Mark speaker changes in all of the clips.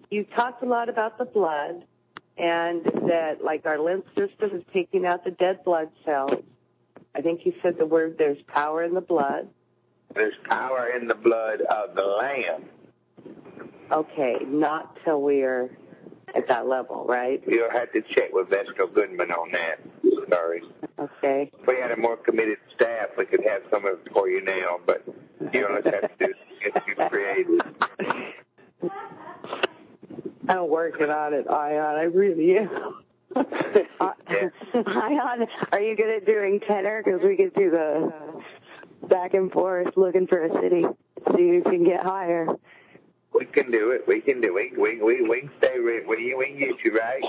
Speaker 1: you talked a lot about the blood and that, like, our lymph system is taking out the dead blood cells. I think you said the word, there's power in the blood.
Speaker 2: There's power in the blood of the Lamb.
Speaker 1: Okay, not till we're at that level, right?
Speaker 2: You'll have to check with Vestal Goodman on that. Sorry.
Speaker 1: Okay.
Speaker 2: If we had a more committed staff, we could have some of it for you now, but you'll just have to get you creative.
Speaker 1: I'm working on it, Ion. I really am.
Speaker 3: Ion, are you good at doing tenor? Because we could do the back and forth looking for a city, see who can get higher.
Speaker 2: We can do it. We can do it. We can stay with we can get you right.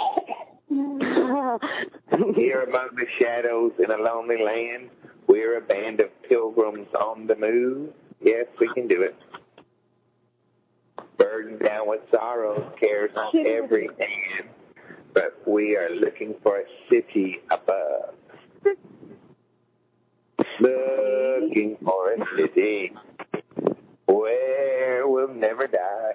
Speaker 2: Here among the shadows in a lonely land, we're a band of pilgrims on the move. Yes, we can do it. Burdened down with sorrows, cares on every hand, but we are looking for a city above. Looking for a city where we'll never die,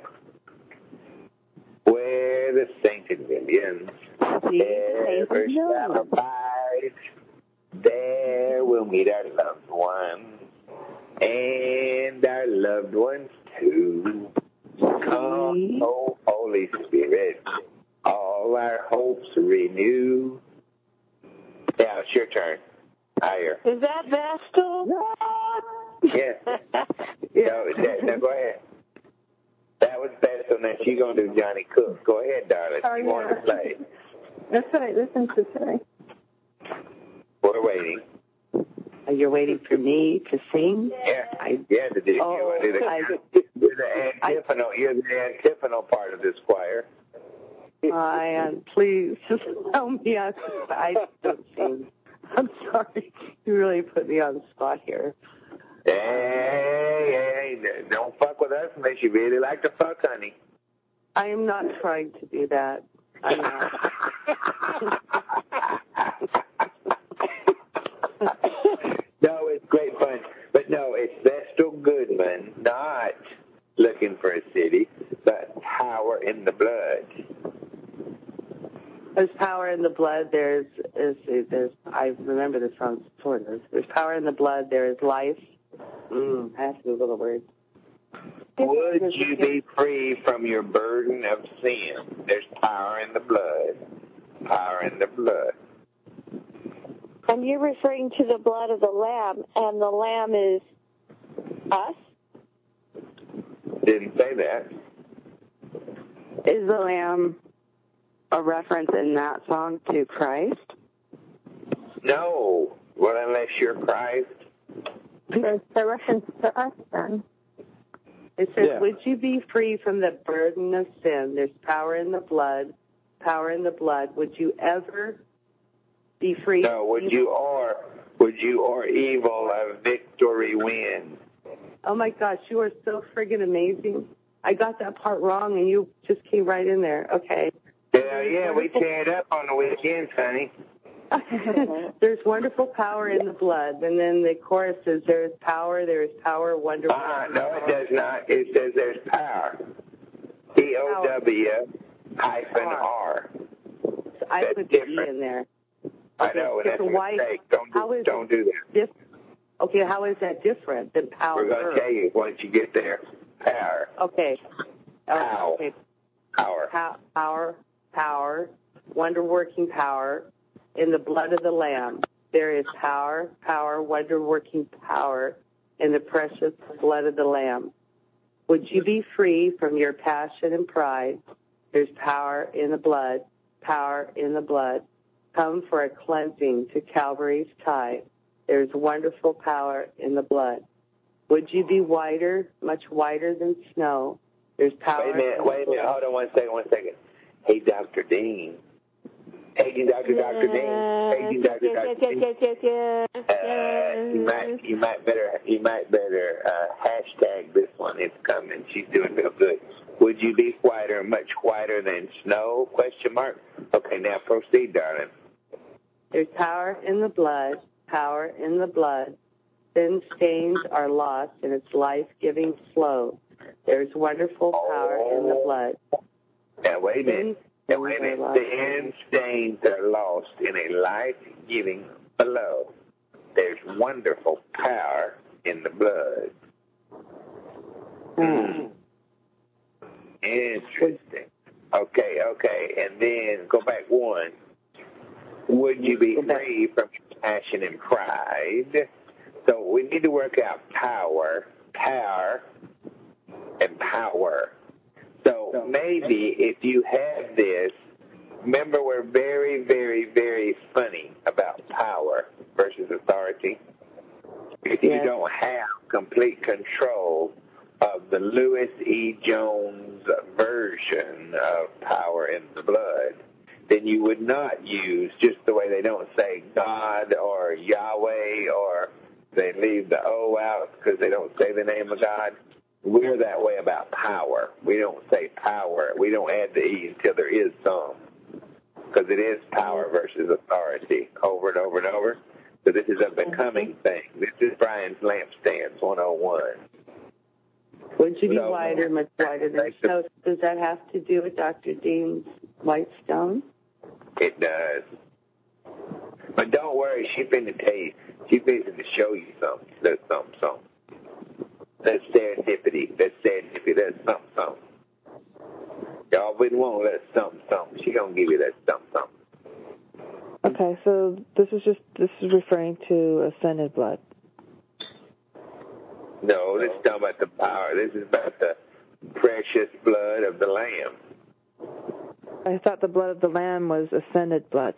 Speaker 2: where the sainted millions ever shall abide. There we'll meet our loved ones, and our loved ones too. Come, oh Holy Spirit, all our hopes renew. Now it's your turn. Higher.
Speaker 3: Is that Vestal?
Speaker 2: Yeah. No, go ahead. That was Vestal, and then she's going to do Johnny Cook. Go ahead, darling. You want to play.
Speaker 3: That's what I listened to today.
Speaker 2: We're waiting.
Speaker 1: You're waiting for me to sing?
Speaker 2: Yeah. You're the antiphonal part of this choir.
Speaker 1: Ion, please help me out. I don't sing. I'm sorry. You really put me on the spot here.
Speaker 2: Hey, don't fuck with us unless you really like to fuck, honey.
Speaker 1: I am not trying to do that. I'm not.
Speaker 2: No, it's great fun. But no, it's Vestal Goodman, not looking for a city, but power in the blood.
Speaker 1: There's power in the blood. There's I remember the song sort of. There's power in the blood. There is life. I have to Google the word.
Speaker 2: Would you be free from your burden of sin? There's power in the blood. Power in the blood.
Speaker 3: And you're referring to the blood of the Lamb, and the Lamb is us?
Speaker 2: Didn't say that.
Speaker 3: Is the Lamb a reference in that song to Christ?
Speaker 2: No. Well, unless you're Christ.
Speaker 3: There's a reference to us then.
Speaker 1: It says, Would you be free from the burden of sin? There's power in the blood. Power in the blood. Would you ever be free?
Speaker 2: No, would you or evil a victory win?
Speaker 1: Oh, my gosh, you are so friggin' amazing. I got that part wrong, and you just came right in there. Okay.
Speaker 2: Yeah, we tear it up on the weekends, honey.
Speaker 1: There's wonderful power in the blood. And then the chorus says, there is power, wonderful.
Speaker 2: No, it does not. It says there's power. POW-R.
Speaker 1: So I put the E in there.
Speaker 2: I know, and that's a mistake. Don't do that.
Speaker 1: Okay, how is that different than power?
Speaker 2: We're going to tell you once you get there. Power.
Speaker 1: Okay.
Speaker 2: Okay. Power.
Speaker 1: Power, wonder-working power in the blood of the Lamb. There is power, wonder-working power in the precious blood of the Lamb. Would you be free from your passion and pride? There's power in the blood, power in the blood. Come for a cleansing to Calvary's tide. There's wonderful power in the blood. Would you be whiter, much whiter than snow? There's power.
Speaker 2: Wait a minute. Hold on one second. Hey, Dr. Dean. Paging Dr. Dean. Paging Dr. Dean. You might better hashtag this one. It's coming. She's doing real good. Would you be whiter, much whiter than snow? ? Okay, now proceed, darling.
Speaker 1: There's power in the blood, power in the blood. Sin stains are lost in its life-giving flow. There's wonderful power in the blood.
Speaker 2: Now, wait a minute. Sin stains are lost in a life-giving flow. There's wonderful power in the blood. Interesting. Okay. And then go back one. Would you be free from passion and pride? So we need to work out power, and power. So maybe if you have this, remember we're very, very, very funny about power versus authority. If you don't have complete control of the Louis E. Jones version of power in the blood, then you would not use, just the way they don't say God or Yahweh, or they leave the O out because they don't say the name of God. We're that way about power. We don't say power. We don't add the E until there is some, because it is power versus authority over and over and over. So this is a becoming thing. This is Brian's Lampstands 101.
Speaker 1: Would you be wider, much wider than snow? Does that have to do with Dr. Dean's white stone?
Speaker 2: It does. But don't worry, she's been to tell you. She's been to show you something. There's something. That's serendipity. That's something. Y'all been wanting that something. She gonna give you that something.
Speaker 4: Okay, so this is referring to ascended blood.
Speaker 2: No, this is talking about the power. This is about the precious blood of the Lamb.
Speaker 4: I thought the blood of the Lamb was ascended blood.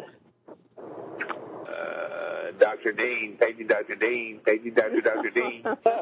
Speaker 2: Dr. Dean, thank you, Dr. Dean. Thank you, Dr. Dean.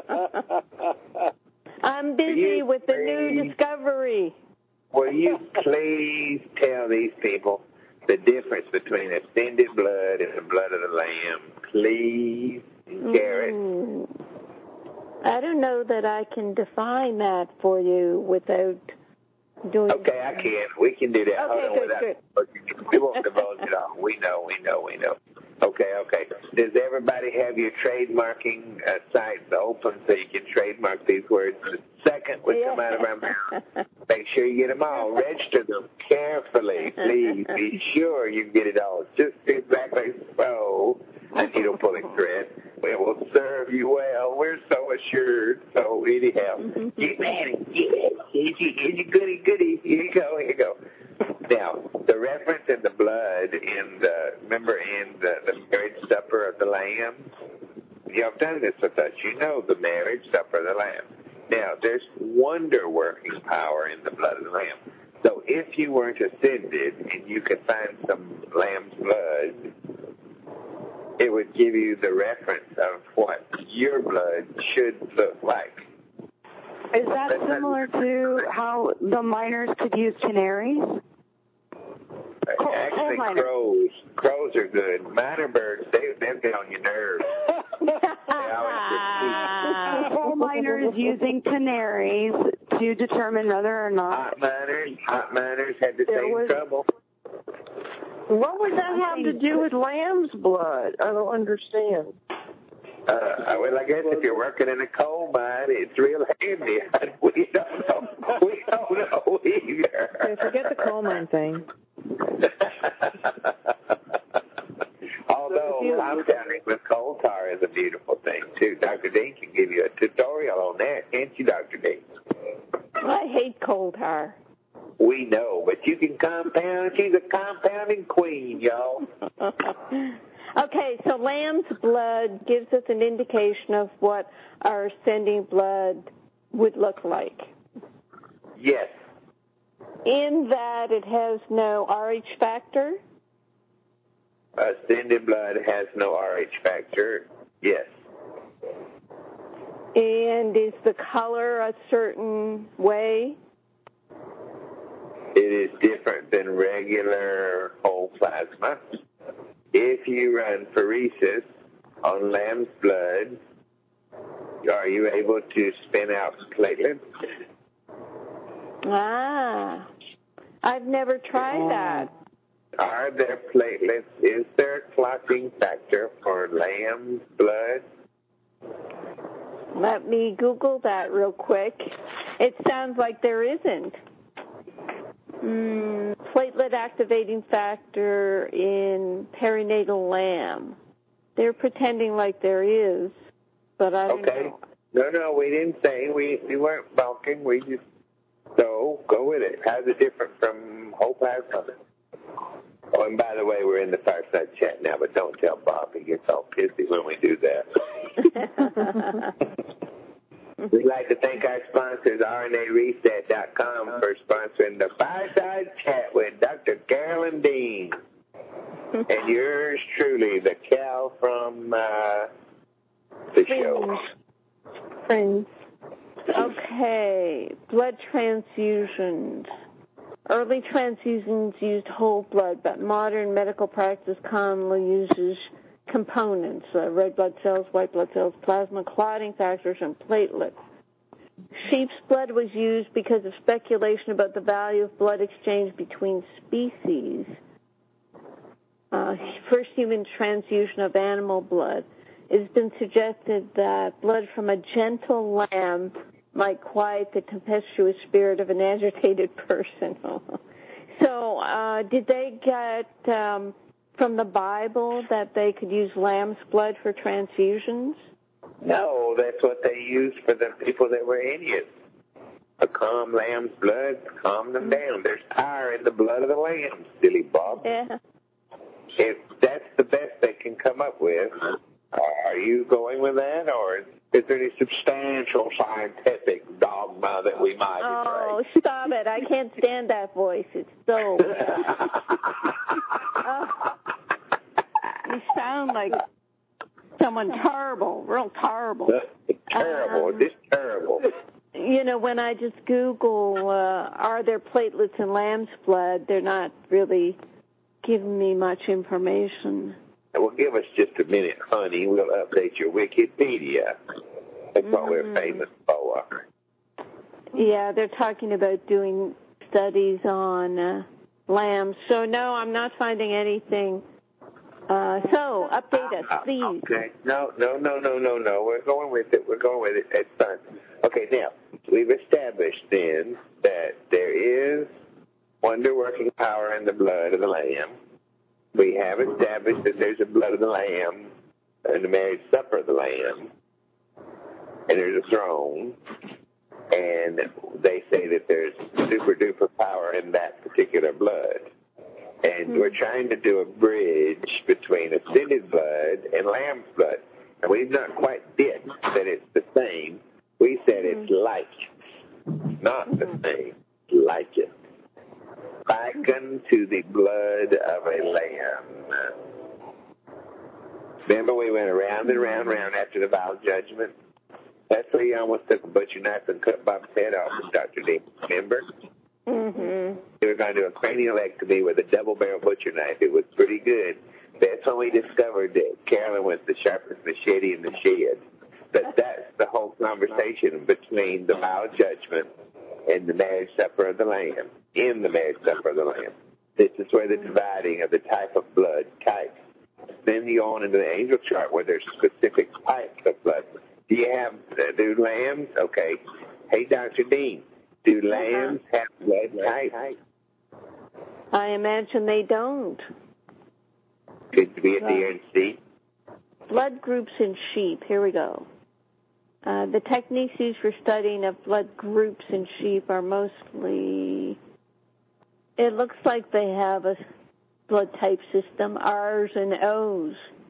Speaker 5: I'm busy with the new discovery.
Speaker 2: Will you please tell these people the difference between ascended blood and the blood of the Lamb? Please, Garrett.
Speaker 5: I don't know that I can define that for you without doing...
Speaker 2: Okay, I can. We can do that.
Speaker 5: Okay, good.
Speaker 2: We won't divulge it all. We know. Okay. Does everybody have your trademarking sites open so you can trademark these words? The second would come out of our mouth. Make sure you get them all. Register them carefully. Please be sure you get it all. Just exactly so. A needle pulling thread. It will serve you well. We're so assured. So anyhow, get ready. Here's your goody. Here you go. Now, the reference in the blood in the marriage supper of the Lamb, you've done this with us. You know the marriage supper of the Lamb. Now, there's wonder-working power in the blood of the Lamb. So if you weren't ascended and you could find some lamb's blood, it would give you the reference of what your blood should look like.
Speaker 3: Is that similar to how the miners could use canaries?
Speaker 2: Actually, crows are good. Miner birds, they get on your nerves.
Speaker 3: Coal miners using canaries to determine whether or not...
Speaker 2: Hot miners had the same trouble.
Speaker 6: What would that have to do with lamb's blood? I don't understand.
Speaker 2: Well, I guess if you're working in a coal mine, it's real handy. We don't know either.
Speaker 4: Okay, forget the coal mine thing.
Speaker 2: Although compounding with coal tar is a beautiful thing, too. Dr. Dean can give you a tutorial on that, can't you, Dr. Dean?
Speaker 5: I hate coal tar.
Speaker 2: We know, but you can compound. She's a compounding queen, y'all.
Speaker 5: Okay, so lamb's blood gives us an indication of what our ascending blood would look like.
Speaker 2: Yes.
Speaker 5: In that it has no RH factor?
Speaker 2: Ascended blood has no RH factor, yes.
Speaker 5: And is the color a certain way?
Speaker 2: It is different than regular whole plasma. If you run pheresis on lamb's blood, are you able to spin out platelets?
Speaker 5: I've never tried that.
Speaker 2: Are there platelets? Is there a clotting factor for lamb's blood?
Speaker 5: Let me Google that real quick. It sounds like there isn't. platelet activating factor in perinatal lamb. They're pretending like there is, but I don't know.
Speaker 2: No, we didn't say. We weren't balking. We just, so go with it. How's it different from whole plasma? Oh, and by the way, we're in the fireside chat now, but don't tell Bob. He gets all pissy when we do that. We'd like to thank our sponsors, RNAReset.com, for sponsoring the Fireside Chat with Dr. Carolyn Dean. And yours truly, the Cal from the show.
Speaker 5: Friends. Okay, blood transfusions. Early transfusions used whole blood, but modern medical practice commonly uses components, red blood cells, white blood cells, plasma, clotting factors, and platelets. Sheep's blood was used because of speculation about the value of blood exchange between species. First human transfusion of animal blood. It has been suggested that blood from a gentle lamb might quiet the tempestuous spirit of an agitated person. So did they get from the Bible that they could use lamb's blood for transfusions?
Speaker 2: No, that's what they used for the people that were idiots. A calm lamb's blood, calm them down. There's power in the blood of the lamb, silly Bob.
Speaker 5: Yeah.
Speaker 2: If that's the best they can come up with, are you going with that, or is there any substantial scientific dogma that we might
Speaker 5: Oh, stop it. I can't stand that voice. It's so... you sound like someone terrible, real terrible.
Speaker 2: Terrible, just terrible.
Speaker 5: You know, when I just Google, are there platelets in lamb's blood, they're not really giving me much information.
Speaker 2: Well, give us just a minute, honey. We'll update your Wikipedia. That's what we're famous for.
Speaker 5: Yeah, they're talking about doing studies on lambs. So, no, I'm not finding anything. So, update us, please.
Speaker 2: Okay. No. We're going with it. It's fun. Okay, now, we've established then that there is wonder-working power in the blood of the lamb. We have established that there's a blood of the lamb and the marriage supper of the lamb, and there's a throne, and they say that there's super-duper power in that particular blood. And we're trying to do a bridge between ascended blood and lamb's blood. And we've not quite bit that it's the same. We said it's like it, not the same, like it. Likened to the blood of a lamb. Remember we went around and around after the vow judgment? That's where you almost took a butcher knife and cut Bob's head off, Dr. D. Remember?
Speaker 5: Mm-hmm.
Speaker 2: We were going to do a craniolectomy with a double-barrel butcher knife. It was pretty good. That's when we discovered that Carolyn was the sharpest machete in the shed. But that's the whole conversation between the vow judgment and the marriage supper of the Lamb, in the marriage supper of the Lamb. This is where the dividing of the type of blood types. Then you go on into the angel chart where there's specific types of blood. Do lambs? Okay. Hey, Dr. Dean, do lambs have blood types?
Speaker 5: I imagine they don't.
Speaker 2: Could be a deer and sheep.
Speaker 5: Blood groups in sheep. Here we go. The techniques used for studying of blood groups in sheep are mostly, it looks like they have a blood type system, R's and O's.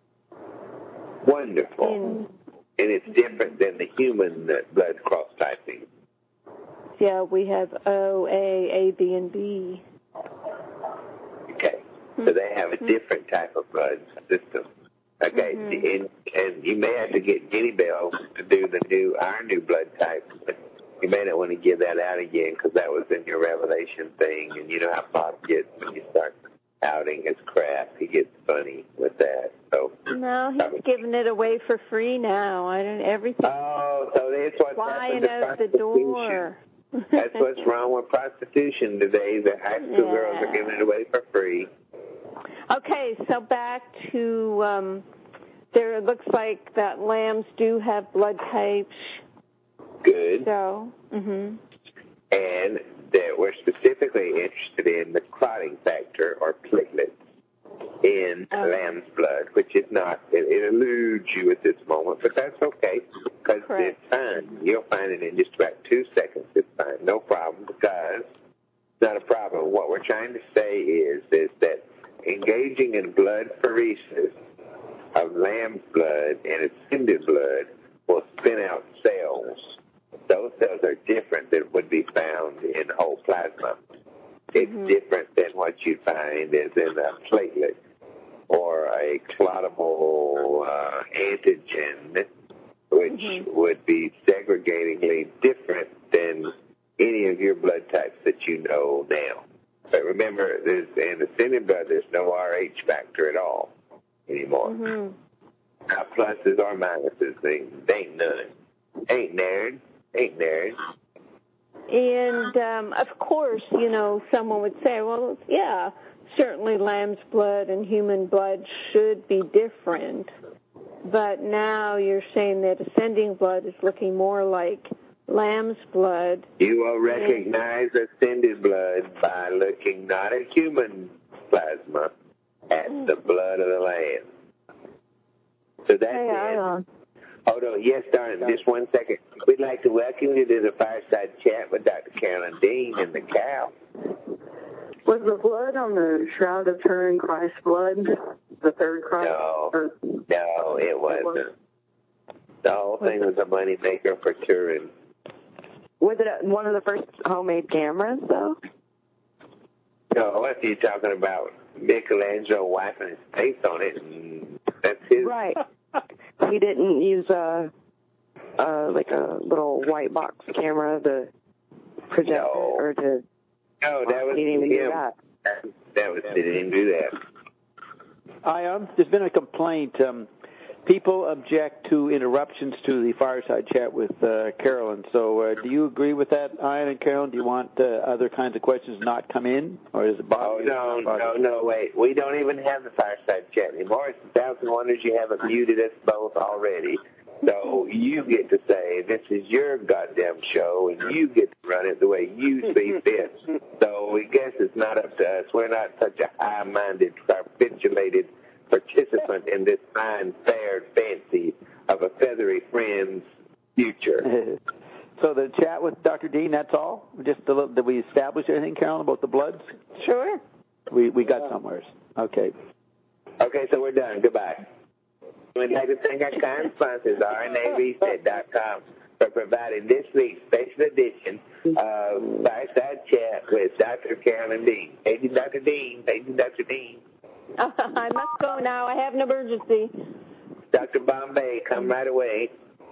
Speaker 2: Wonderful. And it's different than the human blood cross-typing.
Speaker 5: Yeah, we have O, A, B, and B.
Speaker 2: Okay. So they have a different type of blood system. Okay. And you may have to get Guinea Bell to do our new blood type. But you may not want to give that out again because that was in your Revelation thing. And you know how Bob gets when you start outing his crap. He gets funny with that. So
Speaker 5: no, he's giving it away for free now. Everything.
Speaker 2: Oh, so that's what's
Speaker 5: flying
Speaker 2: happened to
Speaker 5: out the door.
Speaker 2: That's what's wrong with prostitution today. The high school girls are giving it away for free.
Speaker 5: Okay, so back to there. It looks like that lambs do have blood types.
Speaker 2: Good.
Speaker 5: So.
Speaker 2: And that we're specifically interested in the clotting factor or platelets in lamb's blood, which is not, it eludes you at this moment, but that's okay, because it's fine. You'll find it in just about 2 seconds. It's fine, no problem, because it's not a problem. What we're trying to say is that engaging in blood pheresis of lamb's blood and ascended blood will spin out cells. Those cells are different than would be found in whole plasma. It's different than what you find as in a platelet or a clottable antigen, which would be segregatingly different than any of your blood types that you know now. But remember, in ascended blood, there's no RH factor at all anymore. Not pluses or minuses. They ain't none. Ain't nerd.
Speaker 5: And, of course, you know, someone would say, well, yeah, certainly lamb's blood and human blood should be different. But now you're saying that ascending blood is looking more like lamb's blood.
Speaker 2: You will recognize ascended blood by looking not at human plasma, at the blood of the lamb. So that's it. Hold on. Yes, darling, just 1 second. We'd like to welcome you to the Fireside Chat with Dr. Carolyn Dean and the cow.
Speaker 6: Was the blood on the Shroud of Turin Christ's blood, the third Christ?
Speaker 2: No, it wasn't. The whole thing was a money maker for Turin.
Speaker 3: Was it one of the first homemade cameras, though?
Speaker 2: No, what are you talking about? Michelangelo wiping his face on it, and that's his.
Speaker 3: Right. He didn't use like a little white box camera to project it or to.
Speaker 2: No, that was
Speaker 3: he didn't even do that.
Speaker 2: They didn't do that.
Speaker 7: There's been a complaint. People object to interruptions to the Fireside Chat with Carolyn. So do you agree with that, Ian and Carolyn? Do you want other kinds of questions not come in? Or does it bother you?
Speaker 2: No, wait. We don't even have the Fireside Chat anymore. It's 1,000 Wonders you haven't muted us both already. So you get to say, this is your goddamn show, and you get to run it the way you see fit. So we guess it's not up to us. We're not such a high-minded, capitulated participant in this fine, fair fancy of a feathery friend's future.
Speaker 7: So the chat with Dr. Dean, that's all? Just did we establish anything, Carolyn, about the bloods?
Speaker 5: Sure.
Speaker 7: We got somewhere. Okay.
Speaker 2: Okay, so we're done. Goodbye. We'd like to thank our kind sponsors, RNAreset.com, for providing this week's special edition of Fireside Chat with Dr. Carolyn Dean. Thank you, Dr. Dean. Thank you, Dr. Dean.
Speaker 5: I must go now. I have an emergency.
Speaker 2: Dr. Bombay, come right away.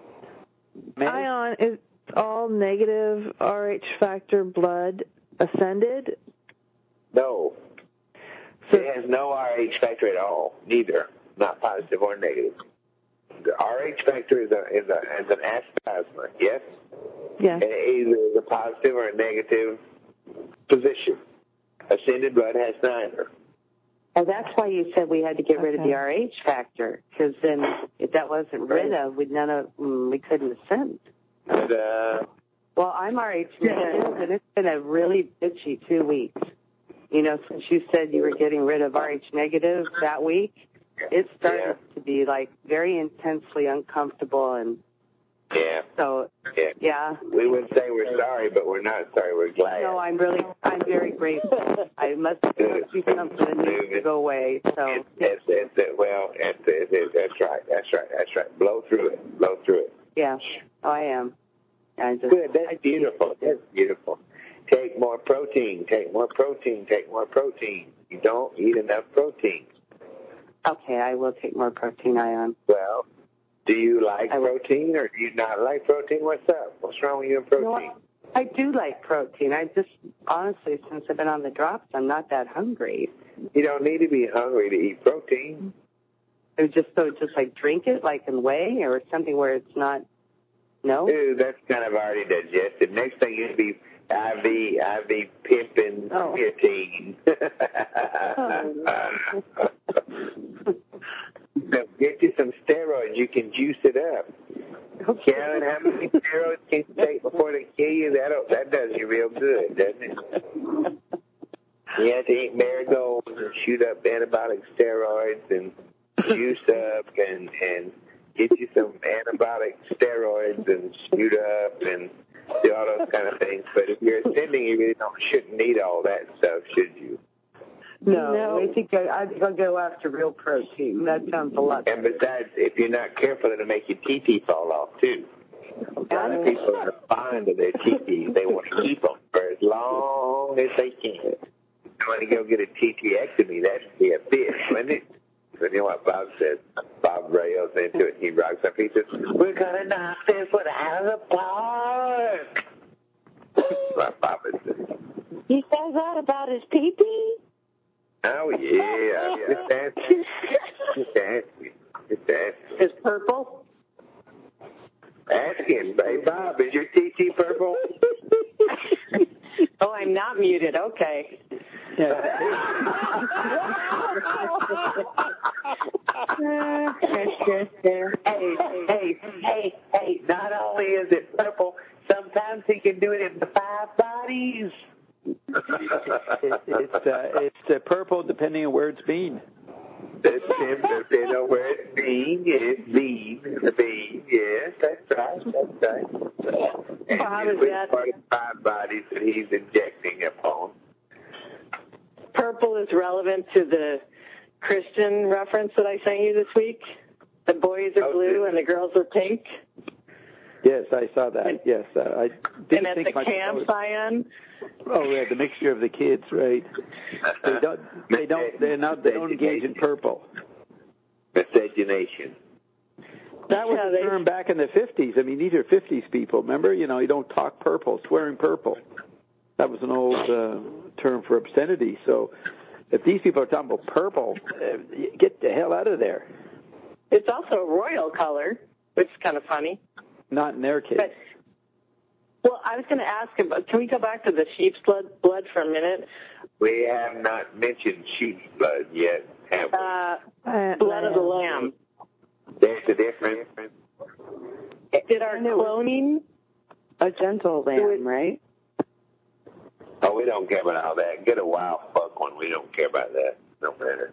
Speaker 4: Ion, is all negative RH factor blood ascended?
Speaker 2: No. So it has no RH factor at all, neither. Not positive or negative. The RH factor is an asplasma, yes?
Speaker 4: Yes.
Speaker 2: And either is a positive or a negative position. Ascended blood has neither.
Speaker 1: Oh, that's why you said we had to get rid of the RH factor, because then if that wasn't rid of, we couldn't ascend. Well, I'm RH negative, and it's been a really bitchy 2 weeks. You know, since you said you were getting rid of RH negative that week, it started to be like very intensely uncomfortable, and so
Speaker 2: we would say we're sorry, but we're not sorry. We're glad.
Speaker 1: No, I'm very grateful. I must do something that needs to go away. So
Speaker 2: that's right. Blow through it.
Speaker 1: Yeah, I am.
Speaker 2: Good. That's beautiful. That's beautiful. Take more protein. You don't eat enough protein.
Speaker 1: Okay, I will take more protein, Ion.
Speaker 2: Well, do you like protein or do you not like protein? What's up? What's wrong with you and protein?
Speaker 1: No, I do like protein. I just, honestly, since I've been on the drops, I'm not that hungry.
Speaker 2: You don't need to be hungry to eat protein.
Speaker 1: Just like drink it like in whey or something where it's not, no?
Speaker 2: Dude, that's kind of already digested. Next thing you'd be IV pimping creatine. Get you some steroids. You can juice it up. Carolyn, how many steroids can you take before they kill you? That does you real good, doesn't it? You have to eat marigolds and shoot up anabolic steroids and juice up and get you some anabolic steroids and shoot up and do all those kind of things. But if you're ascending, you really shouldn't need all that stuff, should you?
Speaker 1: No. I think I'll go after real protein. That sounds a lot better.
Speaker 2: And besides, if you're not careful, it'll make your TT fall off, too. A lot of people are fond of their TTs. They want to keep them for as long as they can. You want to go get a TTectomy, that'd be a bitch, wouldn't it? But you know what Bob says? Bob rails into it. He rocks up. He says, "We're going to knock this one out of the park." That's what Bob says.
Speaker 5: He says that about his pee-pee?
Speaker 2: Oh, yeah. Just ask me.
Speaker 1: Is purple?
Speaker 2: Ask him. Hey, Bob, is your TT purple?
Speaker 1: Oh, I'm not muted. Okay.
Speaker 2: Hey, not only is it purple, sometimes he can do it in the 5 bodies.
Speaker 7: It's purple depending on where it's been.
Speaker 2: That's him, depending on where it's being. It's being. Yes, that's right. And
Speaker 1: Bob, is that
Speaker 2: part of 5 bodies that he's injecting upon.
Speaker 1: purple is relevant to the Christian reference that I sent you this week? The boys are blue and the girls are pink?
Speaker 7: Yes, I saw that. Yes, I didn't
Speaker 1: and at
Speaker 7: think
Speaker 1: the
Speaker 7: much
Speaker 1: camp,
Speaker 7: about it.
Speaker 1: Cyan?
Speaker 7: Oh, yeah, the mixture of the kids, right? They don't engage in purple.
Speaker 2: Miscegenation.
Speaker 7: That was a term back in the 50s. I mean, these are 50s people, remember? You know, you don't talk purple, swearing purple. That was an old term for obscenity. So if these people are talking about purple, get the hell out of there.
Speaker 1: It's also a royal color, which is kind of funny.
Speaker 7: Not in their case.
Speaker 1: But, well, I was going to ask about, can we go back to the sheep's blood for a minute?
Speaker 2: We have not mentioned sheep's blood yet, have we?
Speaker 1: Blood of the lamb.
Speaker 2: There's a difference.
Speaker 1: Did our cloning?
Speaker 3: A gentle lamb, right?
Speaker 2: Oh, we don't care about all that. Get a wild fuck one. We don't care about that. No matter.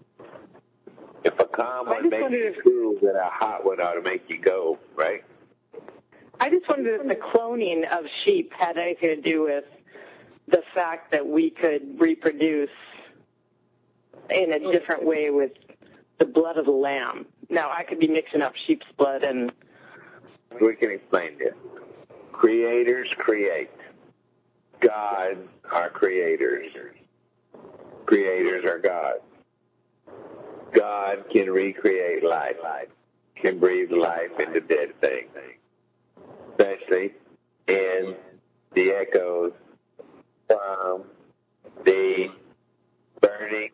Speaker 2: If a calm one makes you cool, then a hot one ought to make you go, right?
Speaker 1: I just wondered if the cloning of sheep had anything to do with the fact that we could reproduce in a different way with the blood of the lamb. Now, I could be mixing up sheep's blood and...
Speaker 2: We can explain this. Creators create. Gods are creators. Creators are gods. God can recreate life, can breathe life into dead things, especially in the echoes from the burning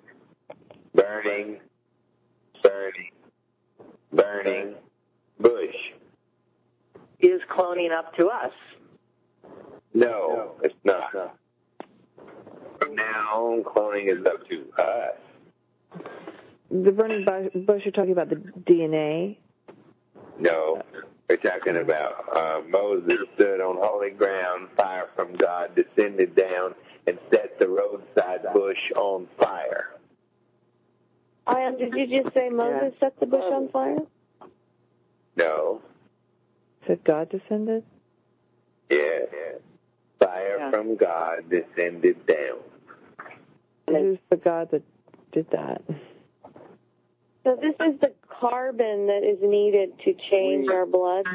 Speaker 2: bush.
Speaker 1: Is cloning up to us?
Speaker 2: No, it's not. From now on, cloning is up to us.
Speaker 4: The burning bush, you're talking about the DNA?
Speaker 2: No, we're talking about Moses stood on holy ground, fire from God descended down and set the roadside bush on fire.
Speaker 5: Did you just say Moses set the bush on fire?
Speaker 2: No.
Speaker 4: Said God descended?
Speaker 2: Yeah. Fire from God descended down.
Speaker 4: Who's the God that did that?
Speaker 5: So this is the carbon that is needed to change our blood?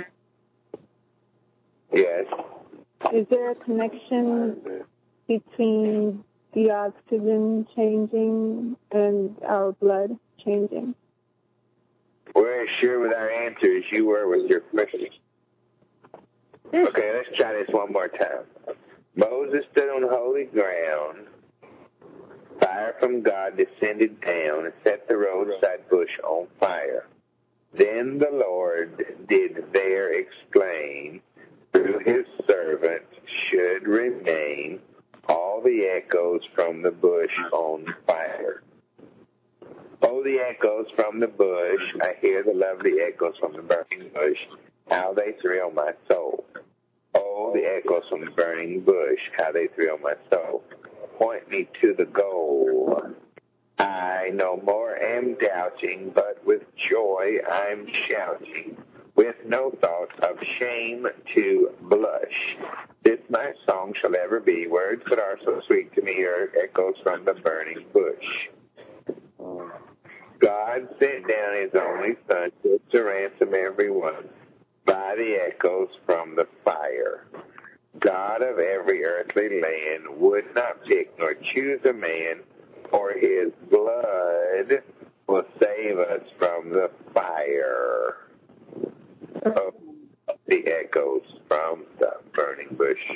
Speaker 2: Yes.
Speaker 8: Is there a connection between the oxygen changing and our blood changing?
Speaker 2: We're as sure with our answer as you were with your question. Okay, let's try this one more time. Moses stood on holy ground. Fire from God descended down and set the roadside bush on fire. Then the Lord did there exclaim, through his servant should remain all the echoes from the bush on fire. Oh, the echoes from the bush, I hear the lovely echoes from the burning bush. how they thrill my soul. Oh, the echoes from the burning bush, how they thrill my soul. Point me to the goal. I no more am doubting, but with joy I'm shouting, with no thought of shame to blush. This my song shall ever be, words that are so sweet to me are echoes from the burning bush. God sent down his only son to ransom everyone by the echoes from the fire. God of every earthly land would not pick nor choose a man, for his blood will save us from the fire. Of the echoes from the burning bush.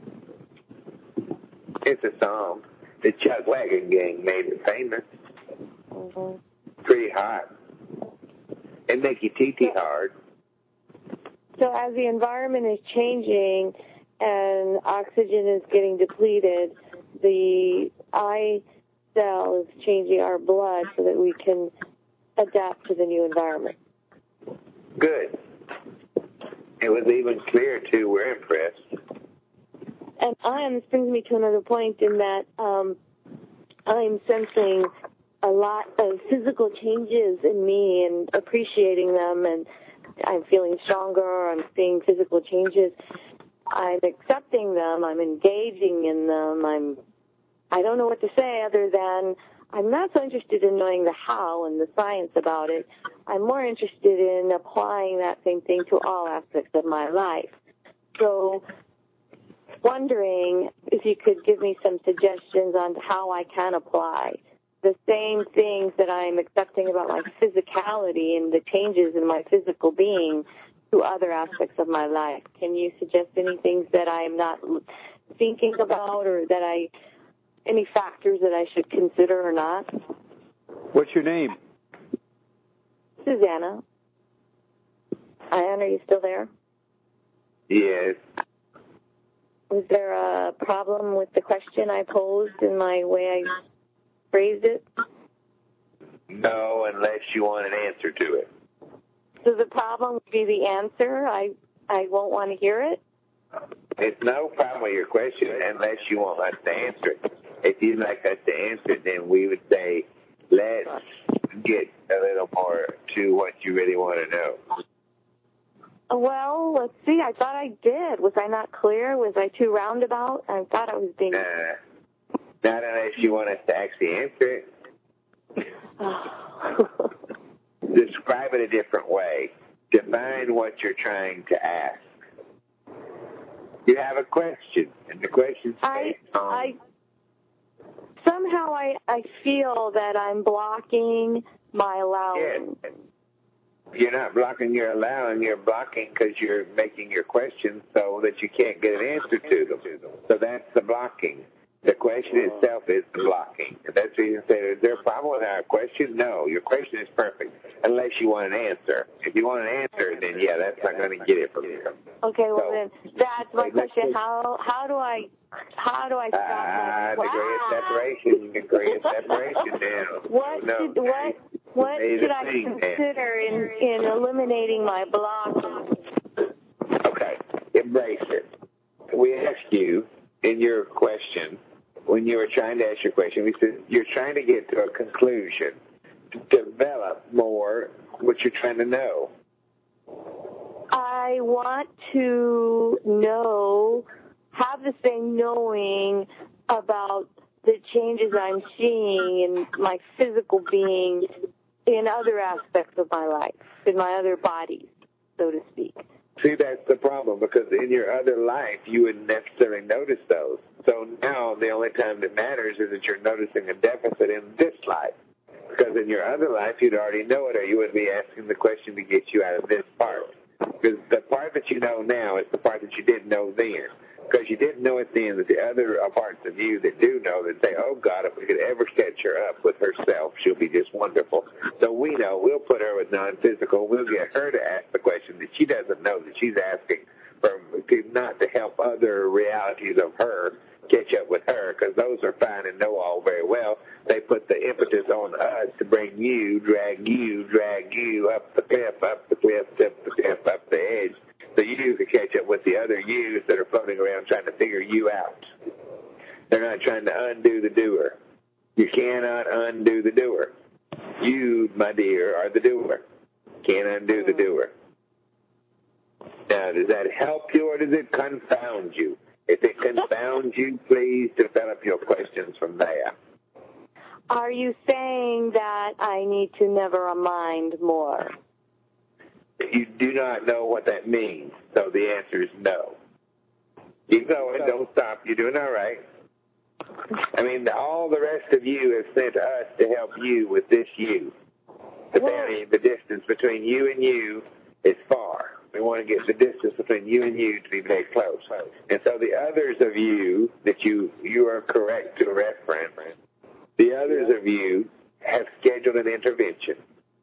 Speaker 2: It's a song the Chuck Wagon Gang made it famous. Pretty hot. It make you TT hard.
Speaker 5: So as the environment is changing and oxygen is getting depleted, the eye cell is changing our blood so that we can adapt to the new environment.
Speaker 2: Good. It was even clear, too. We're impressed.
Speaker 5: And this brings me to another point in that I'm sensing a lot of physical changes in me and appreciating them, and I'm feeling stronger. I'm seeing physical changes. I'm accepting them. I'm engaging in them. I don't know what to say other than I'm not so interested in knowing the how and the science about it. I'm more interested in applying that same thing to all aspects of my life. So wondering if you could give me some suggestions on how I can apply the same things that I'm accepting about my physicality and the changes in my physical being to other aspects of my life. Can you suggest any things that I'm not thinking about or that any factors that I should consider or not?
Speaker 7: What's your name?
Speaker 5: Susanna. Ian, are you still there?
Speaker 2: Yes.
Speaker 5: Was there a problem with the question I posed in my way I phrased it?
Speaker 2: No, unless you want an answer to it.
Speaker 5: So the problem would be the answer? I won't want to hear it?
Speaker 2: It's no problem with your question unless you want us to answer it. If you'd like us to answer it, then we would say, let's get a little more to what you really want to know.
Speaker 5: Well, let's see. I thought I did. Was I not clear? Was I too roundabout? I thought I was being...
Speaker 2: Not unless you want us to actually answer it. Describe it a different way. Define what you're trying to ask. You have a question, and the question's based on...
Speaker 5: Somehow I feel that I'm blocking my allowing.
Speaker 2: Yes. You're not blocking your allowing. You're blocking because you're making your questions so that you can't get an answer to them. So that's the blocking. The question itself is the blocking. And that's what you say, is there a problem with our question? No, your question is perfect, unless you want an answer. If you want an answer, then yeah, that's not going to get it from you.
Speaker 5: Okay, well then, that's my question. How do I stop
Speaker 2: the great separation. You can create separation now.
Speaker 5: What should I consider in eliminating my blocking?
Speaker 2: Okay, embrace it. We asked you in your question, when you were trying to ask your question, we said you're trying to get to a conclusion, to develop more what you're trying to know.
Speaker 5: I want to have the same knowing about the changes I'm seeing in my physical being in other aspects of my life, in my other bodies, so to speak.
Speaker 2: See, that's the problem, because in your other life, you wouldn't necessarily notice those. So now the only time that matters is that you're noticing a deficit in this life. Because in your other life, you'd already know it, or you would be asking the question to get you out of this part. Because the part that you know now is the part that you didn't know then. Because you didn't know it then that the other parts of you that do know that say, oh, God, if we could ever catch her up with herself, she'll be just wonderful. So we know we'll put her with non-physical. We'll get her to ask the question that she doesn't know that she's asking, not to help other realities of her, catch up with her, because those are fine and know all very well. They put the impetus on us to bring you, drag you up the cliff, up the cliff, up the edge, so you can catch up with the other yous that are floating around trying to figure you out. They're not trying to undo the doer. You cannot undo the doer. You, my dear, are the doer. Can't undo the doer. Now, does that help you or does it confound you? If it confounds you, please develop your questions from there.
Speaker 9: Are you saying that I need to never mind more?
Speaker 2: You do not know what that means, so the answer is no. Keep going. Don't stop. You're doing all right. I mean, all the rest of you have sent us to help you with this you. The distance between you and you is far. We want to get the distance between you and you to be very close. And so the others of you that you are correct to reference, the others of you have scheduled an intervention.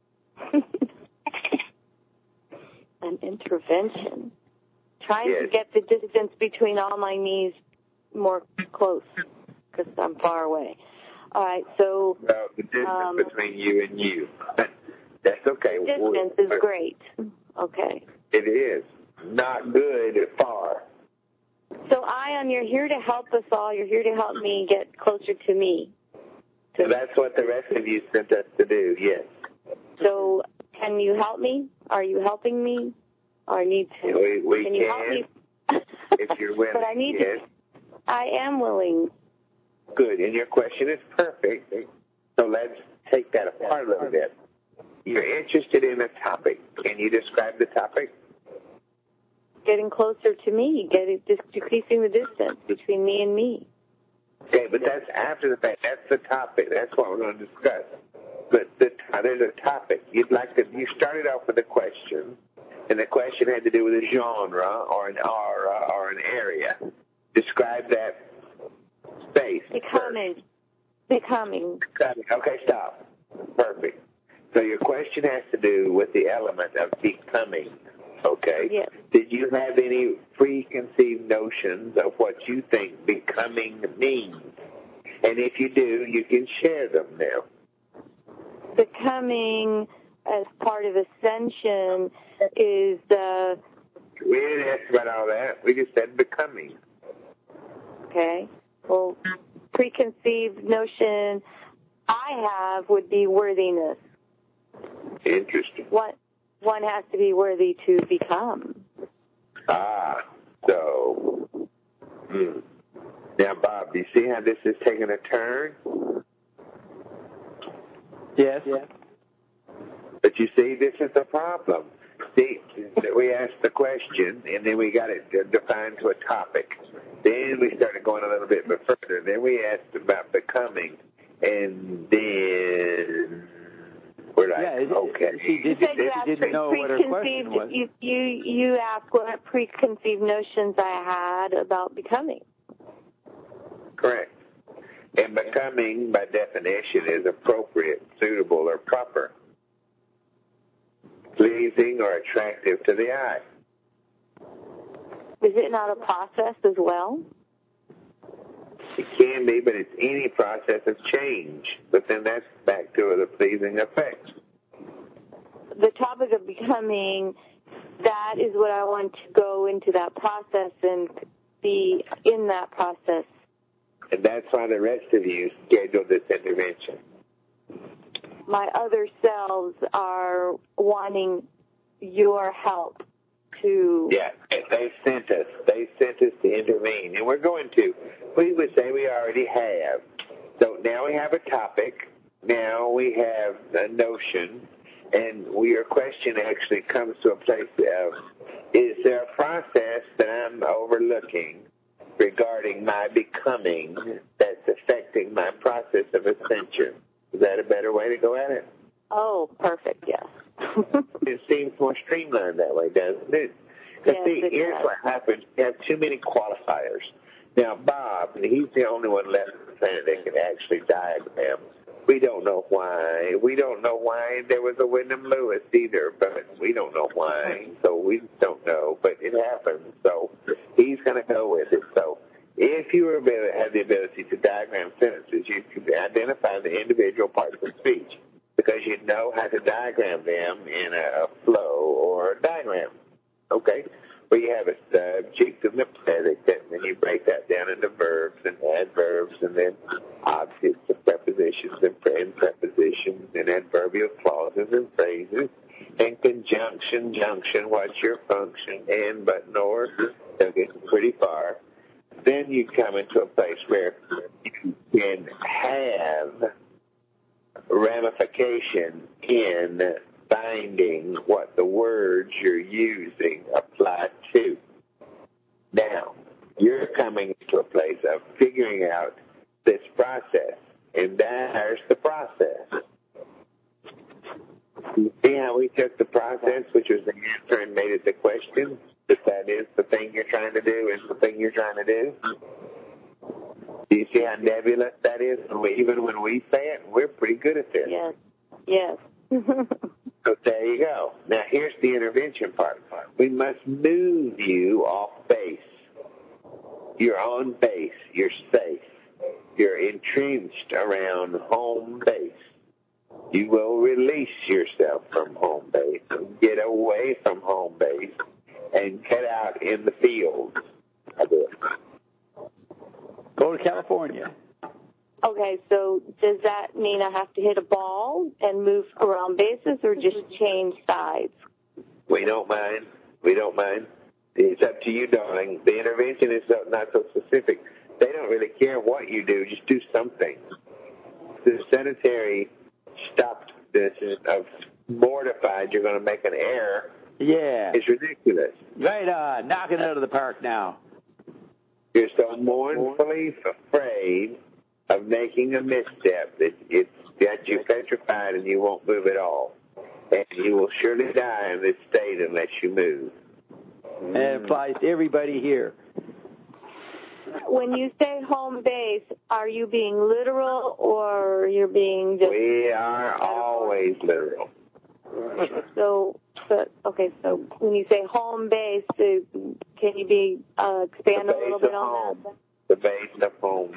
Speaker 9: An intervention? Trying to get the distance between all my knees more close, because I'm far away. All right, so...
Speaker 2: Well, the distance between you and you. That's okay.
Speaker 9: Distance is great. Okay.
Speaker 2: It is. Not good, far.
Speaker 9: So, Ion, you're here to help us all. You're here to help me get closer to me.
Speaker 2: So that's what the rest of you sent us to do, yes.
Speaker 9: So, can you help me? Are you helping me? Or I need to?
Speaker 2: We
Speaker 9: can you help me?
Speaker 2: If you're willing.
Speaker 9: But I need to. I am willing.
Speaker 2: Good, and your question is perfect. So let's take that apart a little bit. You're interested in a topic. Can you describe the topic?
Speaker 9: Getting closer to me, decreasing the distance between me and me.
Speaker 2: Okay, but that's after the fact. That's the topic. That's what we're going to discuss. But there's a topic. You started off with a question, and the question had to do with a genre or an aura or an area. Describe that space.
Speaker 9: Becoming.
Speaker 2: Okay, stop. Perfect. So your question has to do with the element of becoming, okay?
Speaker 9: Yes.
Speaker 2: Did you have any preconceived notions of what you think becoming means? And if you do, you can share them now.
Speaker 9: Becoming, as part of ascension, is the...
Speaker 2: We didn't ask about all that. We just said becoming.
Speaker 9: Okay. Well, preconceived notion I have would be worthiness.
Speaker 2: Interesting.
Speaker 9: One has to be worthy to become.
Speaker 2: So. Now, Bob, do you see how this is taking a turn?
Speaker 7: Yes.
Speaker 2: But you see, this is the problem. See, we asked the question, and then we got it defined to a topic. Then we started going a little bit further. Then we asked about becoming, and then we're like, okay.
Speaker 7: She didn't know what her question was.
Speaker 9: You asked what preconceived notions I had about becoming.
Speaker 2: Correct. And becoming, by definition, is appropriate, suitable, or proper, pleasing or attractive to the eye.
Speaker 9: Is it not a process as well?
Speaker 2: It can be, but it's any process of change. But then that's back to the pleasing effect.
Speaker 9: The topic of becoming, that is what I want to go into that process and be in that process.
Speaker 2: And that's why the rest of you scheduled this intervention.
Speaker 9: My other selves are wanting your help to...
Speaker 2: Yeah, they sent us. They sent us to intervene. And we're going to. We would say we already have. So now we have a topic. Now we have a notion. And your question actually comes to a place of, is there a process that I'm overlooking regarding my becoming that's affecting my process of ascension? Is that a better way to go at it?
Speaker 9: Oh, perfect, yes.
Speaker 2: It seems more streamlined that way, doesn't it? Because here's what happens. You have too many qualifiers. Now, Bob, he's the only one left on the planet that can actually diagram. We don't know why. We don't know why there was a Wyndham Lewis either, but we don't know why. So we don't know, but it happens. So he's going to go with it. So if you have the ability to diagram sentences, you can identify the individual parts of speech because you know how to diagram them in a flow or a diagram. Okay? Where you have a subject and a predicate, and then you break that down into verbs and adverbs, and then objects and prepositions and prepositions, and adverbial clauses and phrases, and conjunction, junction, what's your function, and, but, nor, they'll get pretty far. Then you come into a place where you can have ramification in finding what the words you're using apply to. Now, you're coming to a place of figuring out this process, and there's the process. You see how we took the process, which was the answer, and made it the question? That is the thing you're trying to do, is the thing you're trying to do? Do you see how nebulous that is? Even when we say it, we're pretty good at this.
Speaker 9: Yes. Yes.
Speaker 2: So there you go. Now here's the intervention part. We must move you off base. You're on base. You're safe. You're entrenched around home base. You will release yourself from home base and get away from home base and get out in the field a bit.
Speaker 7: Go to California.
Speaker 9: Okay, so does that mean I have to hit a ball and move around bases or just change sides?
Speaker 2: We don't mind. We don't mind. It's up to you, darling. The intervention is not so specific. They don't really care what you do. Just do something. The sedentary stopped this of mortified you're going to make an error.
Speaker 7: Yeah.
Speaker 2: It's ridiculous.
Speaker 7: Right on. Knock it out of the park now.
Speaker 2: You're so mournfully afraid of making a misstep that it's got you petrified and you won't move at all. And you will surely die in this state unless you move.
Speaker 7: And it applies to everybody here.
Speaker 9: When you say home base, are you being literal or you're being just...
Speaker 2: We are always literal.
Speaker 9: So when you say home base, can you expand a little bit on that?
Speaker 2: The base of home.